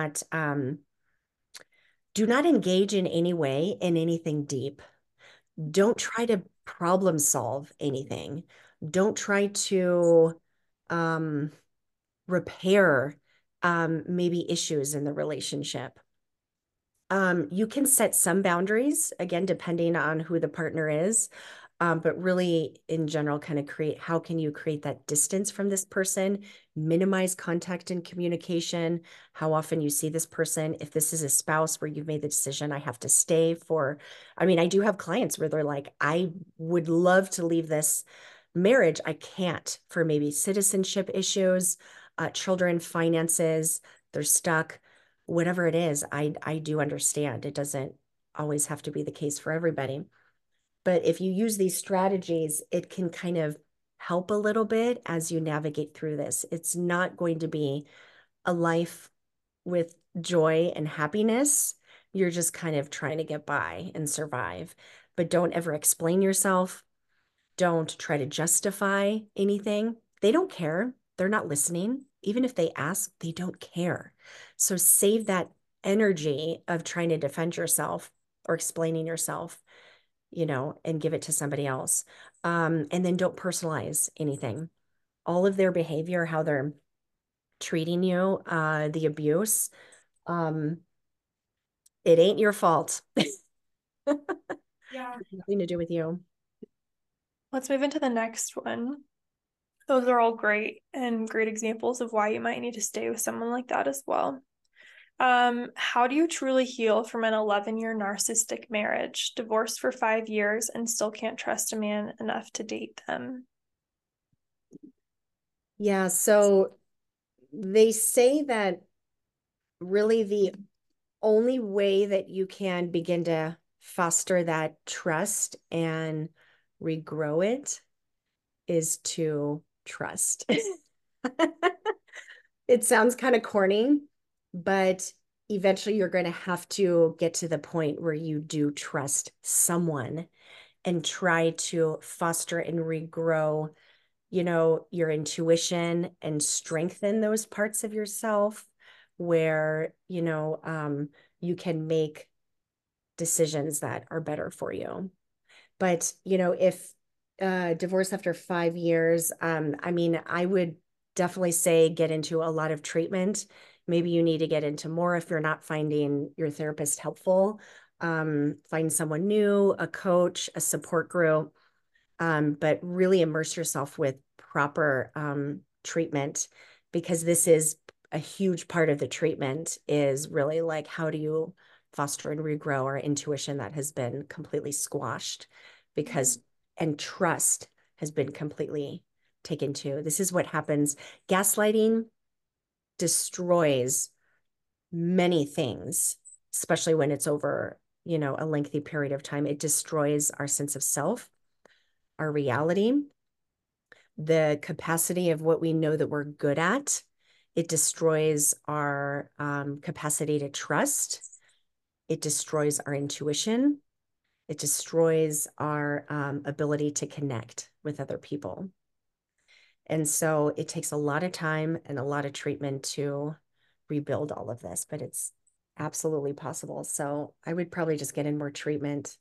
do not engage in any way in anything deep. Don't try to problem solve anything. Don't try to um, repair maybe issues in the relationship. You can set some boundaries, again, depending on who the partner is. But really, in general, kind of how can you create that distance from this person, minimize contact and communication, how often you see this person. If this is a spouse where you've made the decision, I have to stay for, I mean, I do have clients where they're like, I would love to leave this marriage. I can't for maybe citizenship issues, children, finances, they're stuck, whatever it is. I do understand. It doesn't always have to be the case for everybody. But if you use these strategies, it can kind of help a little bit as you navigate through this. It's not going to be a life with joy and happiness. You're just kind of trying to get by and survive. But don't ever explain yourself. Don't try to justify anything. They don't care. They're not listening. Even if they ask, they don't care. So save that energy of trying to defend yourself or explaining yourself, and give it to somebody else. And then don't personalize anything. All of their behavior, how they're treating you, the abuse, um, it ain't your fault. Yeah. Nothing to do with you. Let's move into the next one. Those are all great and great examples of why you might need to stay with someone like that as well. How do you truly heal from an 11-year narcissistic marriage, divorced for 5 years, and still can't trust a man enough to date them? Yeah, so they say that really the only way that you can begin to foster that trust and regrow it is to trust. It sounds kind of corny, but eventually you're going to have to get to the point where you do trust someone and try to foster and regrow, your intuition and strengthen those parts of yourself where, you can make decisions that are better for you. But, if divorce after 5 years, I mean, I would definitely say get into a lot of treatment. Maybe you need to get into more if you're not finding your therapist helpful. Find someone new, a coach, a support group, but really immerse yourself with proper treatment, because this is a huge part of the treatment is really like, how do you foster and regrow our intuition that has been completely squashed because, and trust has been completely taken to. This is what happens. Gaslighting destroys many things, especially when it's over, a lengthy period of time. It destroys our sense of self, our reality, the capacity of what we know that we're good at. It destroys our capacity to trust. It destroys our intuition. It destroys our ability to connect with other people. And so it takes a lot of time and a lot of treatment to rebuild all of this, but it's absolutely possible. So I would probably just get in more treatment,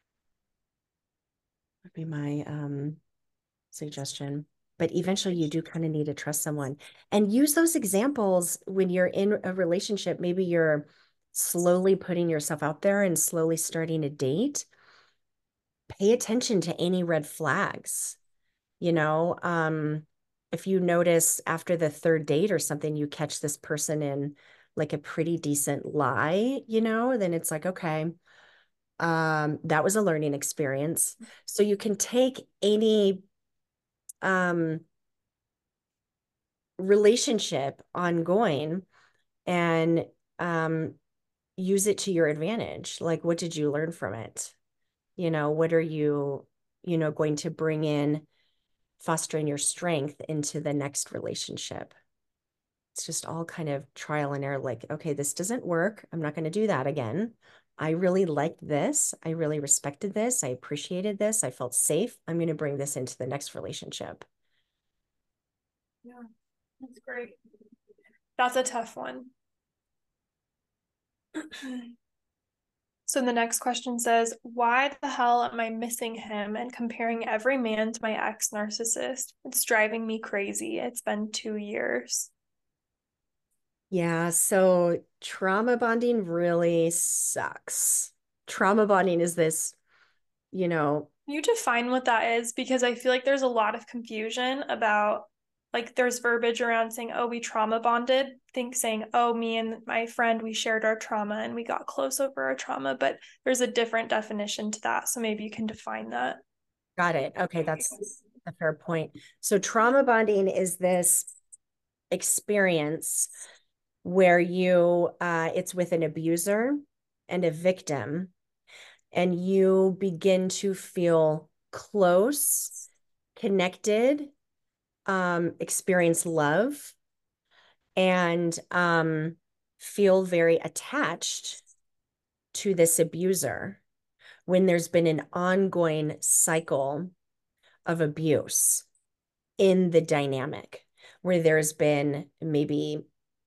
would be my suggestion. But eventually you do kind of need to trust someone and use those examples when you're in a relationship. Maybe you're slowly putting yourself out there and slowly starting a date. Pay attention to any red flags. You know, if you notice after the third date or something, you catch this person in like a pretty decent lie, then it's like, okay, that was a learning experience. So you can take any um relationship ongoing and use it to your advantage. Like, what did you learn from it? What are you, going to bring in, fostering your strength into the next relationship? It's just all kind of trial and error. Like, okay, this doesn't work. I'm not going to do that again. I really liked this. I really respected this. I appreciated this. I felt safe. I'm going to bring this into the next relationship. Yeah, that's great. That's a tough one. So the next question says, why the hell am I missing him and comparing every man to my ex narcissist? It's driving me crazy. It's been 2 years. Yeah, so trauma bonding really sucks. Trauma bonding is this, you know, You define what that is because I feel like there's a lot of confusion about like there's verbiage around saying, oh, we trauma bonded, think saying, oh, me and my friend, we shared our trauma and we got close over our trauma, but there's a different definition to that. So maybe you can define that. got it. Okay, that's a fair point. So trauma bonding is this experience where it's with an abuser and a victim, and you begin to feel close, connected, experience love, and feel very attached to this abuser when there's been an ongoing cycle of abuse in the dynamic where there's been maybe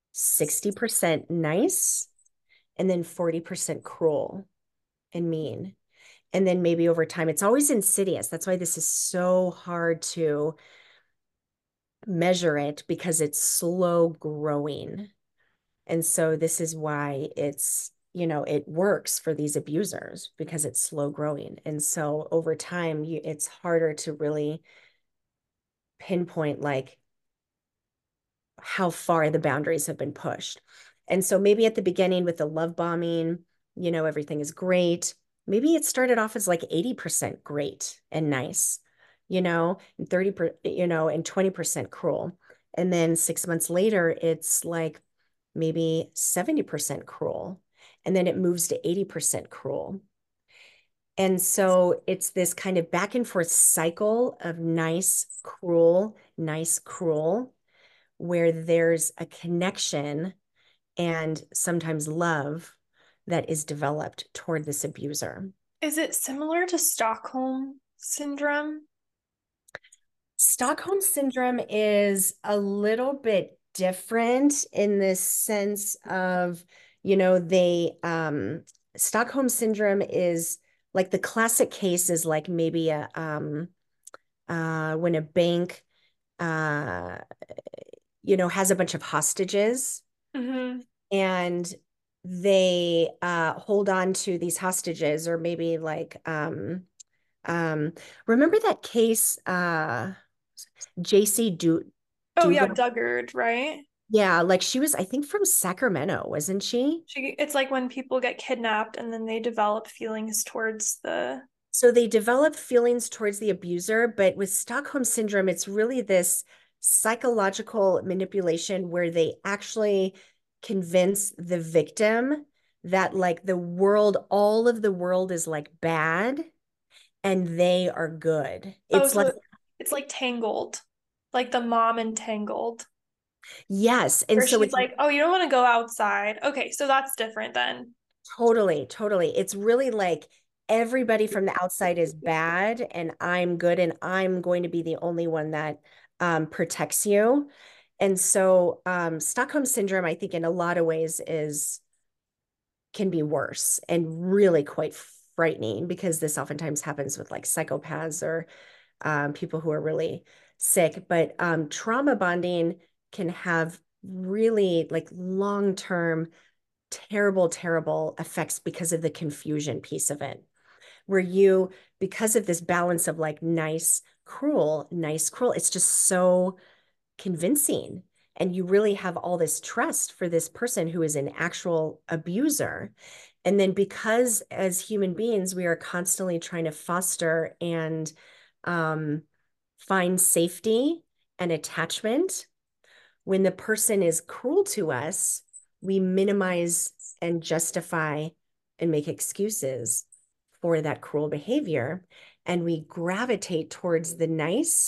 60% nice and then 40% cruel and mean. And then maybe over time, it's always insidious. That's why this is so hard to measure it, because it's slow growing. And so this is why it works for these abusers, because it's slow growing. And so over time, it's harder to really pinpoint like how far the boundaries have been pushed. And so maybe at the beginning with the love bombing, everything is great. Maybe it started off as like 80% great and nice, and and 20% cruel. And then 6 months later, it's like maybe 70% cruel. And then it moves to 80% cruel. And so it's this kind of back and forth cycle of nice, cruel, where there's a connection and sometimes love that is developed toward this abuser. Is it similar to Stockholm syndrome? Stockholm syndrome is a little bit different in this sense of, they Stockholm syndrome is like the classic case is like maybe when a bank uh has a bunch of hostages, Mm-hmm. and they hold on to these hostages, or maybe like um remember that case, JC Oh yeah, Dugan? Duggard, right? Yeah, like she was, I think, from Sacramento, wasn't she? It's like when people get kidnapped and then they develop feelings towards the. So they develop feelings towards the abuser, but with Stockholm syndrome, it's really this psychological manipulation where they actually convince the victim that like all of the world is like bad and they are good. Oh, It's like, so it's like Tangled, like the mom in Tangled, yes. And where so she's it's like, "Oh, you don't want to go outside." Okay, so that's different then. totally, totally. It's really like everybody from the outside is bad and I'm good, and I'm going to be the only one that protects you. And so Stockholm syndrome, I think in a lot of ways can be worse and really quite frightening, because this oftentimes happens with like psychopaths or people who are really sick. But trauma bonding can have really like long-term terrible, terrible effects because of the confusion piece of it, where because of this balance of like nice, cruel, it's just so convincing. And you really have all this trust for this person who is an actual abuser. And then because as human beings, we are constantly trying to foster and um, find safety and attachment, when the person is cruel to us, we minimize and justify and make excuses for that cruel behavior. And we gravitate towards the nice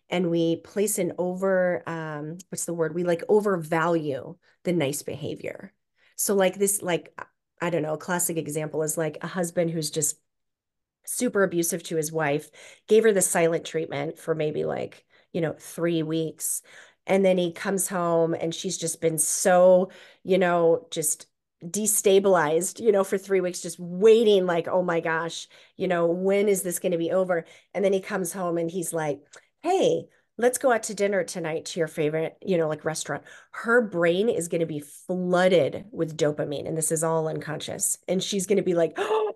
and we place an what's the word? We like overvalue the nice behavior. So like this, like, I don't know, a classic example is like a husband who's just super abusive to his wife, gave her the silent treatment for maybe like, 3 weeks. And then he comes home and she's just been so, just destabilized, for 3 weeks, just waiting, like, oh my gosh, when is this going to be over? And then he comes home and he's like, hey, let's go out to dinner tonight to your favorite, like restaurant. Her brain is going to be flooded with dopamine, and this is all unconscious. And she's going to be like, oh,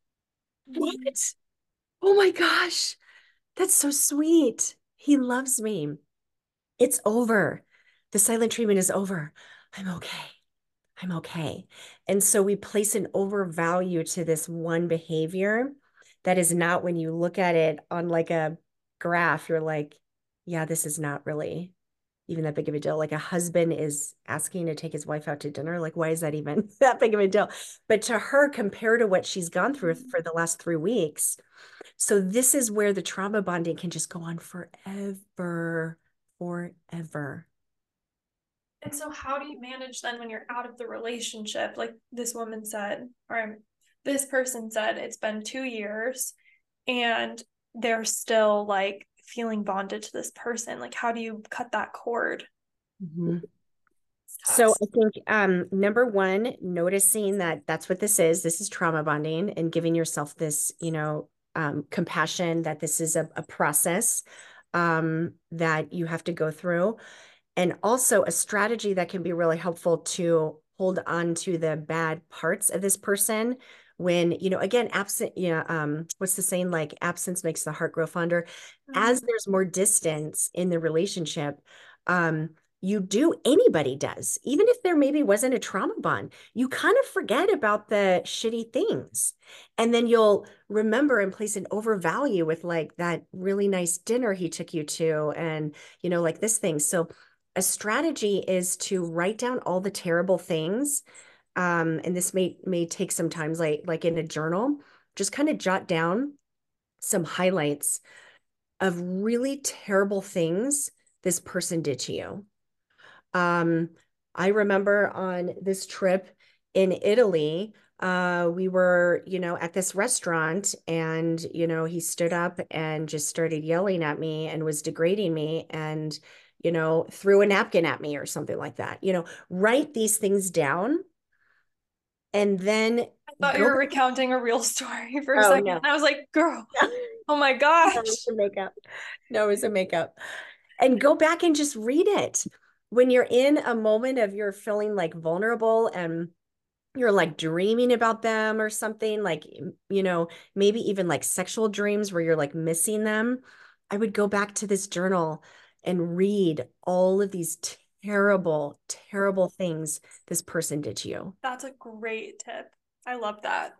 what? Oh my gosh, that's so sweet. He loves me. It's over. The silent treatment is over. I'm okay. I'm okay. And so we place an overvalue to this one behavior that is not, when you look at it on like a graph, you're like, yeah, this is not really even that big of a deal. Like a husband is asking to take his wife out to dinner. Like, why is that even that big of a deal? But to her, compared to what she's gone through for the last 3 weeks, so this is where the trauma bonding can just go on forever, forever. And so, how do you manage then when you're out of the relationship? Like this woman said, or this person said, it's been 2 years and they're still like feeling bonded to this person. Like, how do you cut that cord? Mhm. So I think number one, noticing that that's what this is. This is trauma bonding, and giving yourself this, compassion that this is a process that you have to go through. And also a strategy that can be really helpful to hold on to the bad parts of this person when, again, absent, what's the saying? Like absence makes the heart grow fonder. As there's more distance in the relationship, anybody does, even if there maybe wasn't a trauma bond, you kind of forget about the shitty things. And then you'll remember and place an overvalue with like that really nice dinner he took you to, and, like this thing. So a strategy is to write down all the terrible things. And this may take some time, like in a journal, just kind of jot down some highlights of really terrible things this person did to you. Um, I remember on this trip in Italy, we were, at this restaurant, and, he stood up and just started yelling at me and was degrading me, and, threw a napkin at me or something like that. Write these things down and then I thought you go. were recounting a real story for a Oh, second. no. I was like, girl, No, oh my it was gosh. a makeup. No, it was a makeup. And go back and just read it. When you're in a moment of you're feeling like vulnerable and you're like dreaming about them or something, like, maybe even like sexual dreams where you're like missing them, I would go back to this journal and read all of these terrible, terrible things this person did to you. That's a great tip. I love that.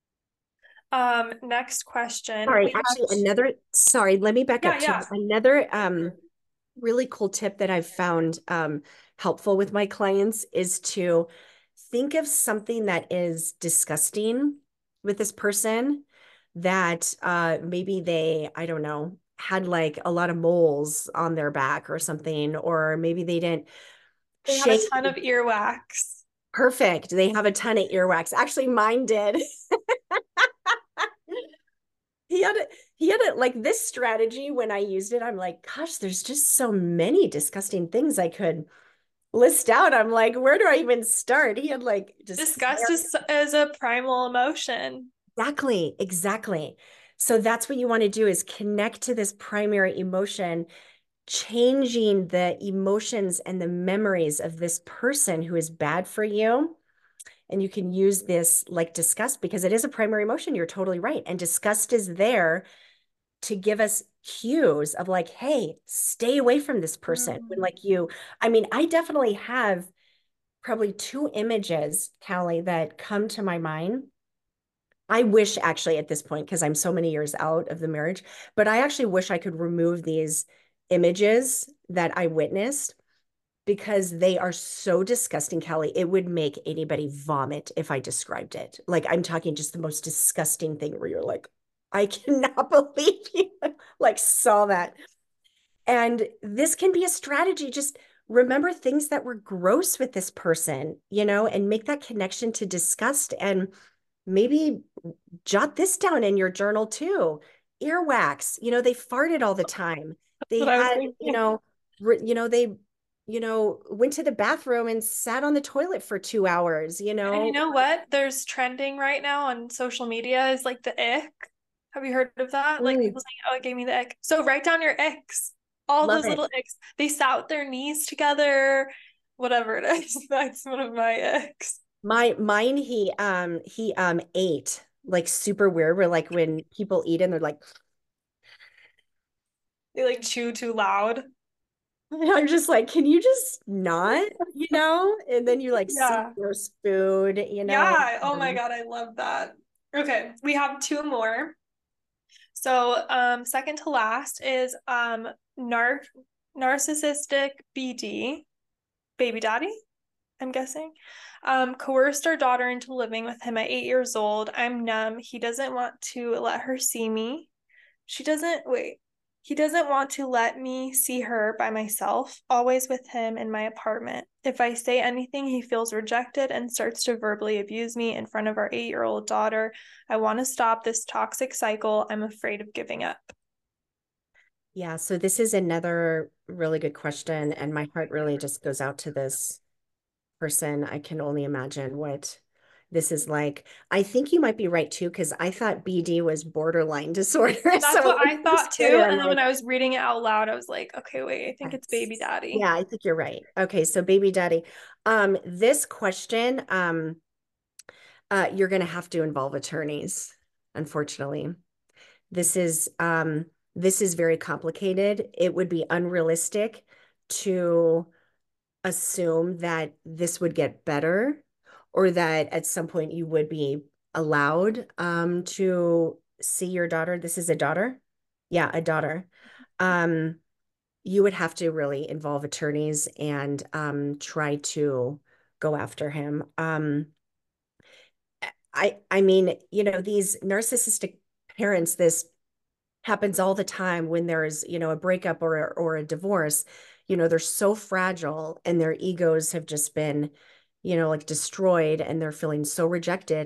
Next question. Sorry, We actually, have, sorry, let me back yeah, up too. yeah. Another really cool tip that I've found helpful with my clients is to think of something that is disgusting with this person, that maybe they, I don't know, had like a lot of moles on their back or something, or maybe they didn't They had a shave. ton of earwax. Perfect. They have a ton of earwax. Actually, mine did. he had like this strategy. When I used it, I'm like, gosh, there's just so many disgusting things I could list out. I'm like, where do I even start? He had like just Disgust is a primal emotion. exactly, exactly. So that's what you want to do, is connect to this primary emotion, changing the emotions and the memories of this person who is bad for you. And you can use this like disgust, because it is a primary emotion. You're totally right. And disgust is there to give us cues of like, hey, stay away from this person. When Mm. like I definitely have probably two images, Callie, that come to my mind. I wish actually at this point, because I'm so many years out of the marriage, but I actually wish I could remove these images that I witnessed, because they are so disgusting, Kelly. It would make anybody vomit if I described it. Like, I'm talking just the most disgusting thing where you're like, I cannot believe you like saw that. And this can be a strategy. Just remember things that were gross with this person, and make that connection to disgust, and maybe jot this down in your journal too. Earwax, they farted all the time. They What I was had, thinking. they, went to the bathroom and sat on the toilet for 2 hours, And you know what? There's trending right now on social media is like the ick. Have you heard of that? Like Mm, people saying, "Oh, it gave me the ick." So write down your icks. All love those it. little icks. They sat with their knees together. Whatever it is. That's one of my icks. Mine, he ate like super weird, where like when people eat and they're like, They like chew too loud. I'm just like, can you just not, And then you like see Yeah. your food, Yeah. Oh my um, God, I love that. Okay, we have two more. So, second to last is narcissistic BD, baby daddy, I'm guessing. Coerced our daughter into living with him at 8 years old. I'm numb. He doesn't want to let her see me. She doesn't, wait. He doesn't want to let me see her by myself, always with him in my apartment. If I say anything, he feels rejected and starts to verbally abuse me in front of our 8-year-old daughter. I want to stop this toxic cycle. I'm afraid of giving up. yeah, so this is another really good question, and my heart really just goes out to this person. I can only imagine what this is like. I think you might be right too, because I thought BD was borderline disorder. That's So what when I you thought said it, too. I'm And then when like, I was reading it out loud, I was like, okay, wait, I think it's baby yes. daddy. Yeah, I think you're right. Okay, so baby daddy. This question, you're gonna have to involve attorneys, unfortunately. This is this is very complicated. It would be unrealistic to assume that this would get better, or that at some point you would be allowed to see your daughter. This is a daughter? Yeah, a daughter. Um, you would have to really involve attorneys and try to go after him. I mean, these narcissistic parents, this happens all the time when there's, a breakup or a divorce. They're so fragile and their egos have just been, like destroyed, and they're feeling so rejected.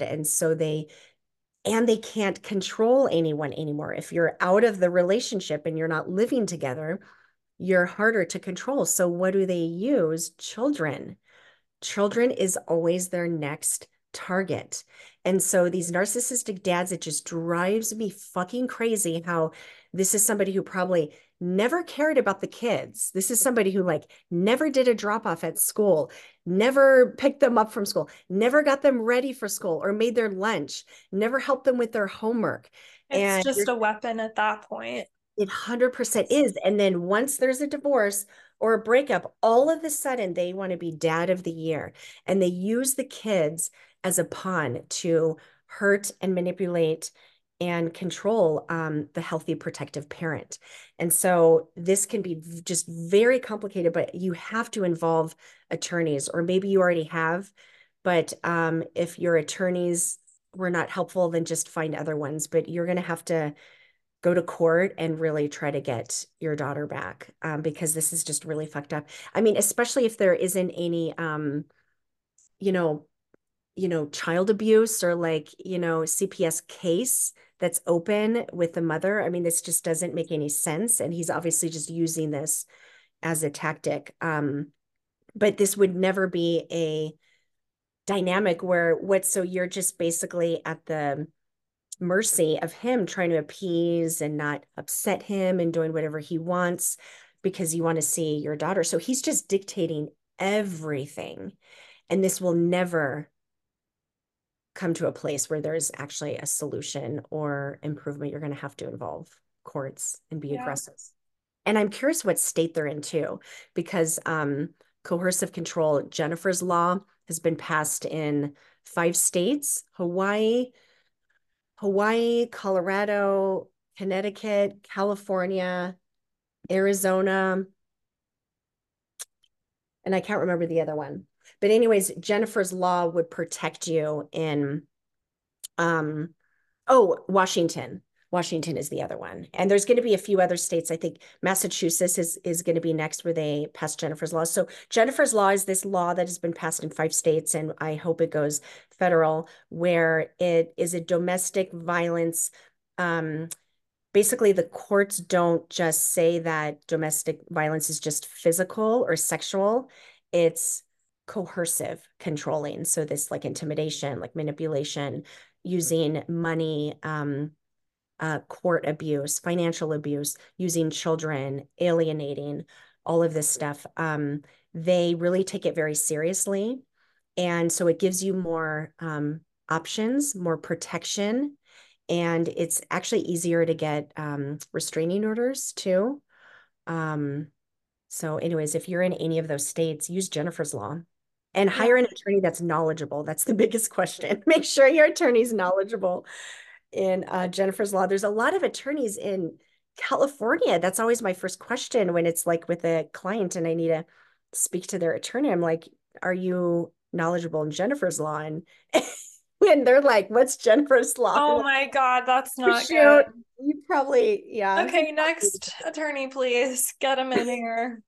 And they can't control anyone anymore. If you're out of the relationship and you're not living together, you're harder to control. So what do they use? Children. Children is always their next target. And so these narcissistic dads, it just drives me fucking crazy how this is somebody who probably never cared about the kids. This is somebody who like never did a drop off at school, never picked them up from school, never got them ready for school or made their lunch, never helped them with their homework. It's And just a weapon at that point. it 100% is. And then once there's a divorce or a breakup, all of a sudden they want to be dad of the year. And they use the kids as a pawn to hurt and manipulate and control the healthy, protective parent. And so this can be just very complicated, but you have to involve attorneys, or maybe you already have. But if your attorneys were not helpful, then just find other ones. But you're going to have to go to court and really try to get your daughter back, because this is just really fucked up. I mean, especially if there isn't any, you know, child abuse or like, CPS case that's open with the mother. I mean, this just doesn't make any sense. And he's obviously just using this as a tactic. But this would never be a dynamic where so you're just basically at the mercy of him, trying to appease and not upset him and doing whatever he wants because you want to see your daughter. So he's just dictating everything. And this will never come to a place where there's actually a solution or improvement. You're going to have to involve courts and be Yeah. aggressive. And I'm curious what state they're in too, because coercive control, Jennifer's law, has been passed in 5 states: Hawaii, Colorado, Connecticut, California, Arizona, and I can't remember the other one. But anyways, Jennifer's law would protect you in Washington. Washington is the other one. And there's going to be a few other states. I think Massachusetts is going to be next where they pass Jennifer's Law. So Jennifer's Law is this law that has been passed in 5 states, and I hope it goes federal, where it is a domestic violence. Basically, the courts don't just say that domestic violence is just physical or sexual. It's coercive controlling. So this like intimidation, like manipulation, using money, court abuse, financial abuse, using children, alienating, all of this stuff. They really take it very seriously. And so it gives you more options, more protection, and it's actually easier to get restraining orders too. So anyways, if you're in any of those states, use Jennifer's Law and hire an attorney that's knowledgeable. That's the biggest question. Make sure your attorney's knowledgeable in Jennifer's Law. There's a lot of attorneys in California. That's always my first question when it's like with a client and I need to speak to their attorney. I'm like, are you knowledgeable in Jennifer's Law? And when they're like, what's Jennifer's Law? Oh like, my God, that's not shoot, good. you probably, yeah. Okay, next attorney, please. Get him in here.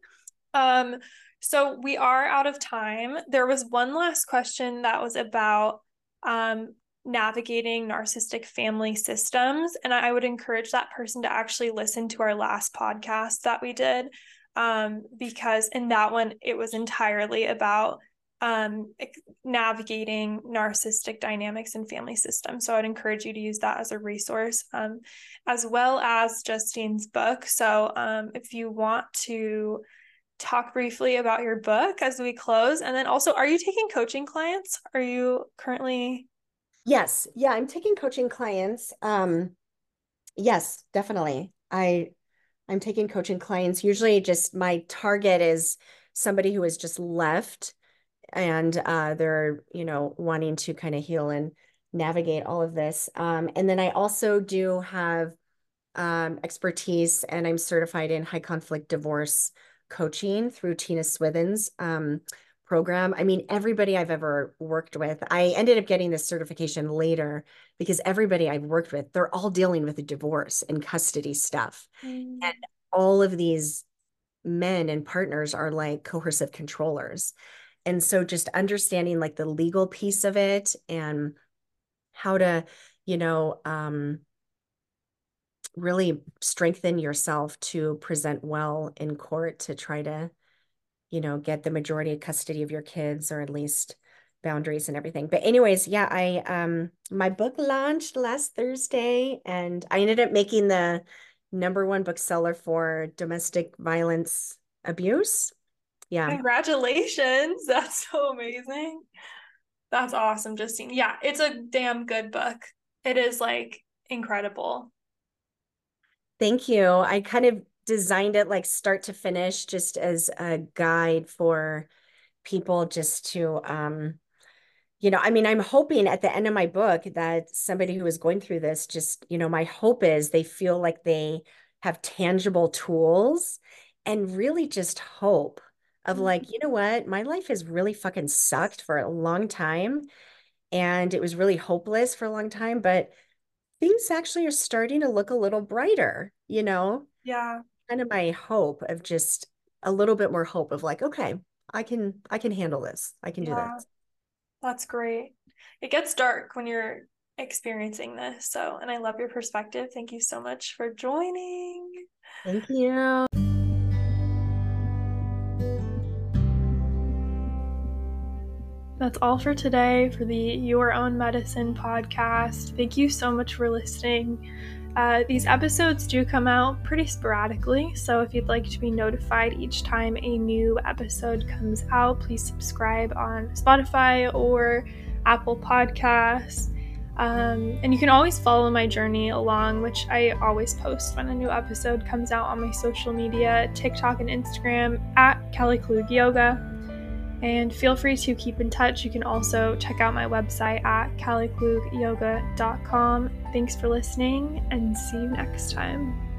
So we are out of time. There was one last question that was about navigating narcissistic family systems, and I would encourage that person to actually listen to our last podcast that we did, because in that one it was entirely about navigating narcissistic dynamics in family systems. So I'd encourage you to use that as a resource, as well as Justine's book. So if you want to talk briefly about your book as we close, and then also, are you taking coaching clients? Are you currently? Yes. Yeah, I'm taking coaching clients. Yes, definitely. I'm taking coaching clients. Usually just my target is somebody who has just left and they're, wanting to kind of heal and navigate all of this. And then I also do have expertise, and I'm certified in high conflict divorce coaching through Tina Swithin's program. I mean, everybody I've ever worked with, I ended up getting this certification later because everybody I've worked with, they're all dealing with the divorce and custody stuff. And all of these men and partners are like coercive controllers. And so just understanding like the legal piece of it and how to, really strengthen yourself to present well in court to try to, get the majority of custody of your kids, or at least boundaries and everything. But anyways, yeah, my book launched last Thursday, and I ended up making the #1 bookseller for domestic violence abuse. Yeah. Congratulations. That's so amazing. That's awesome, Justine. Yeah, it's a damn good book. It is like incredible. Thank you. I kind of designed it like start to finish just as a guide for people just to, I mean, I'm hoping at the end of my book that somebody who is going through this just, my hope is they feel like they have tangible tools and really just hope of like, you know what, my life has really fucking sucked for a long time and it was really hopeless for a long time, but things actually are starting to look a little brighter, Yeah. kind of my hope of just a little bit more hope of like, okay, I can handle this. I can do this. That's great. It gets dark when you're experiencing this. So, and I love your perspective. Thank you so much for joining. Thank you. That's all for today for the Your Own Medicine podcast. Thank you so much for listening. These episodes do come out pretty sporadically, so if you'd like to be notified each time a new episode comes out, please subscribe on Spotify or Apple Podcasts. And you can always follow my journey along, which I always post when a new episode comes out on my social media, TikTok and Instagram at Kelly Klug Yoga. And feel free to keep in touch. You can also check out my website at kellyklugyoga.com. Thanks for listening, and see you next time.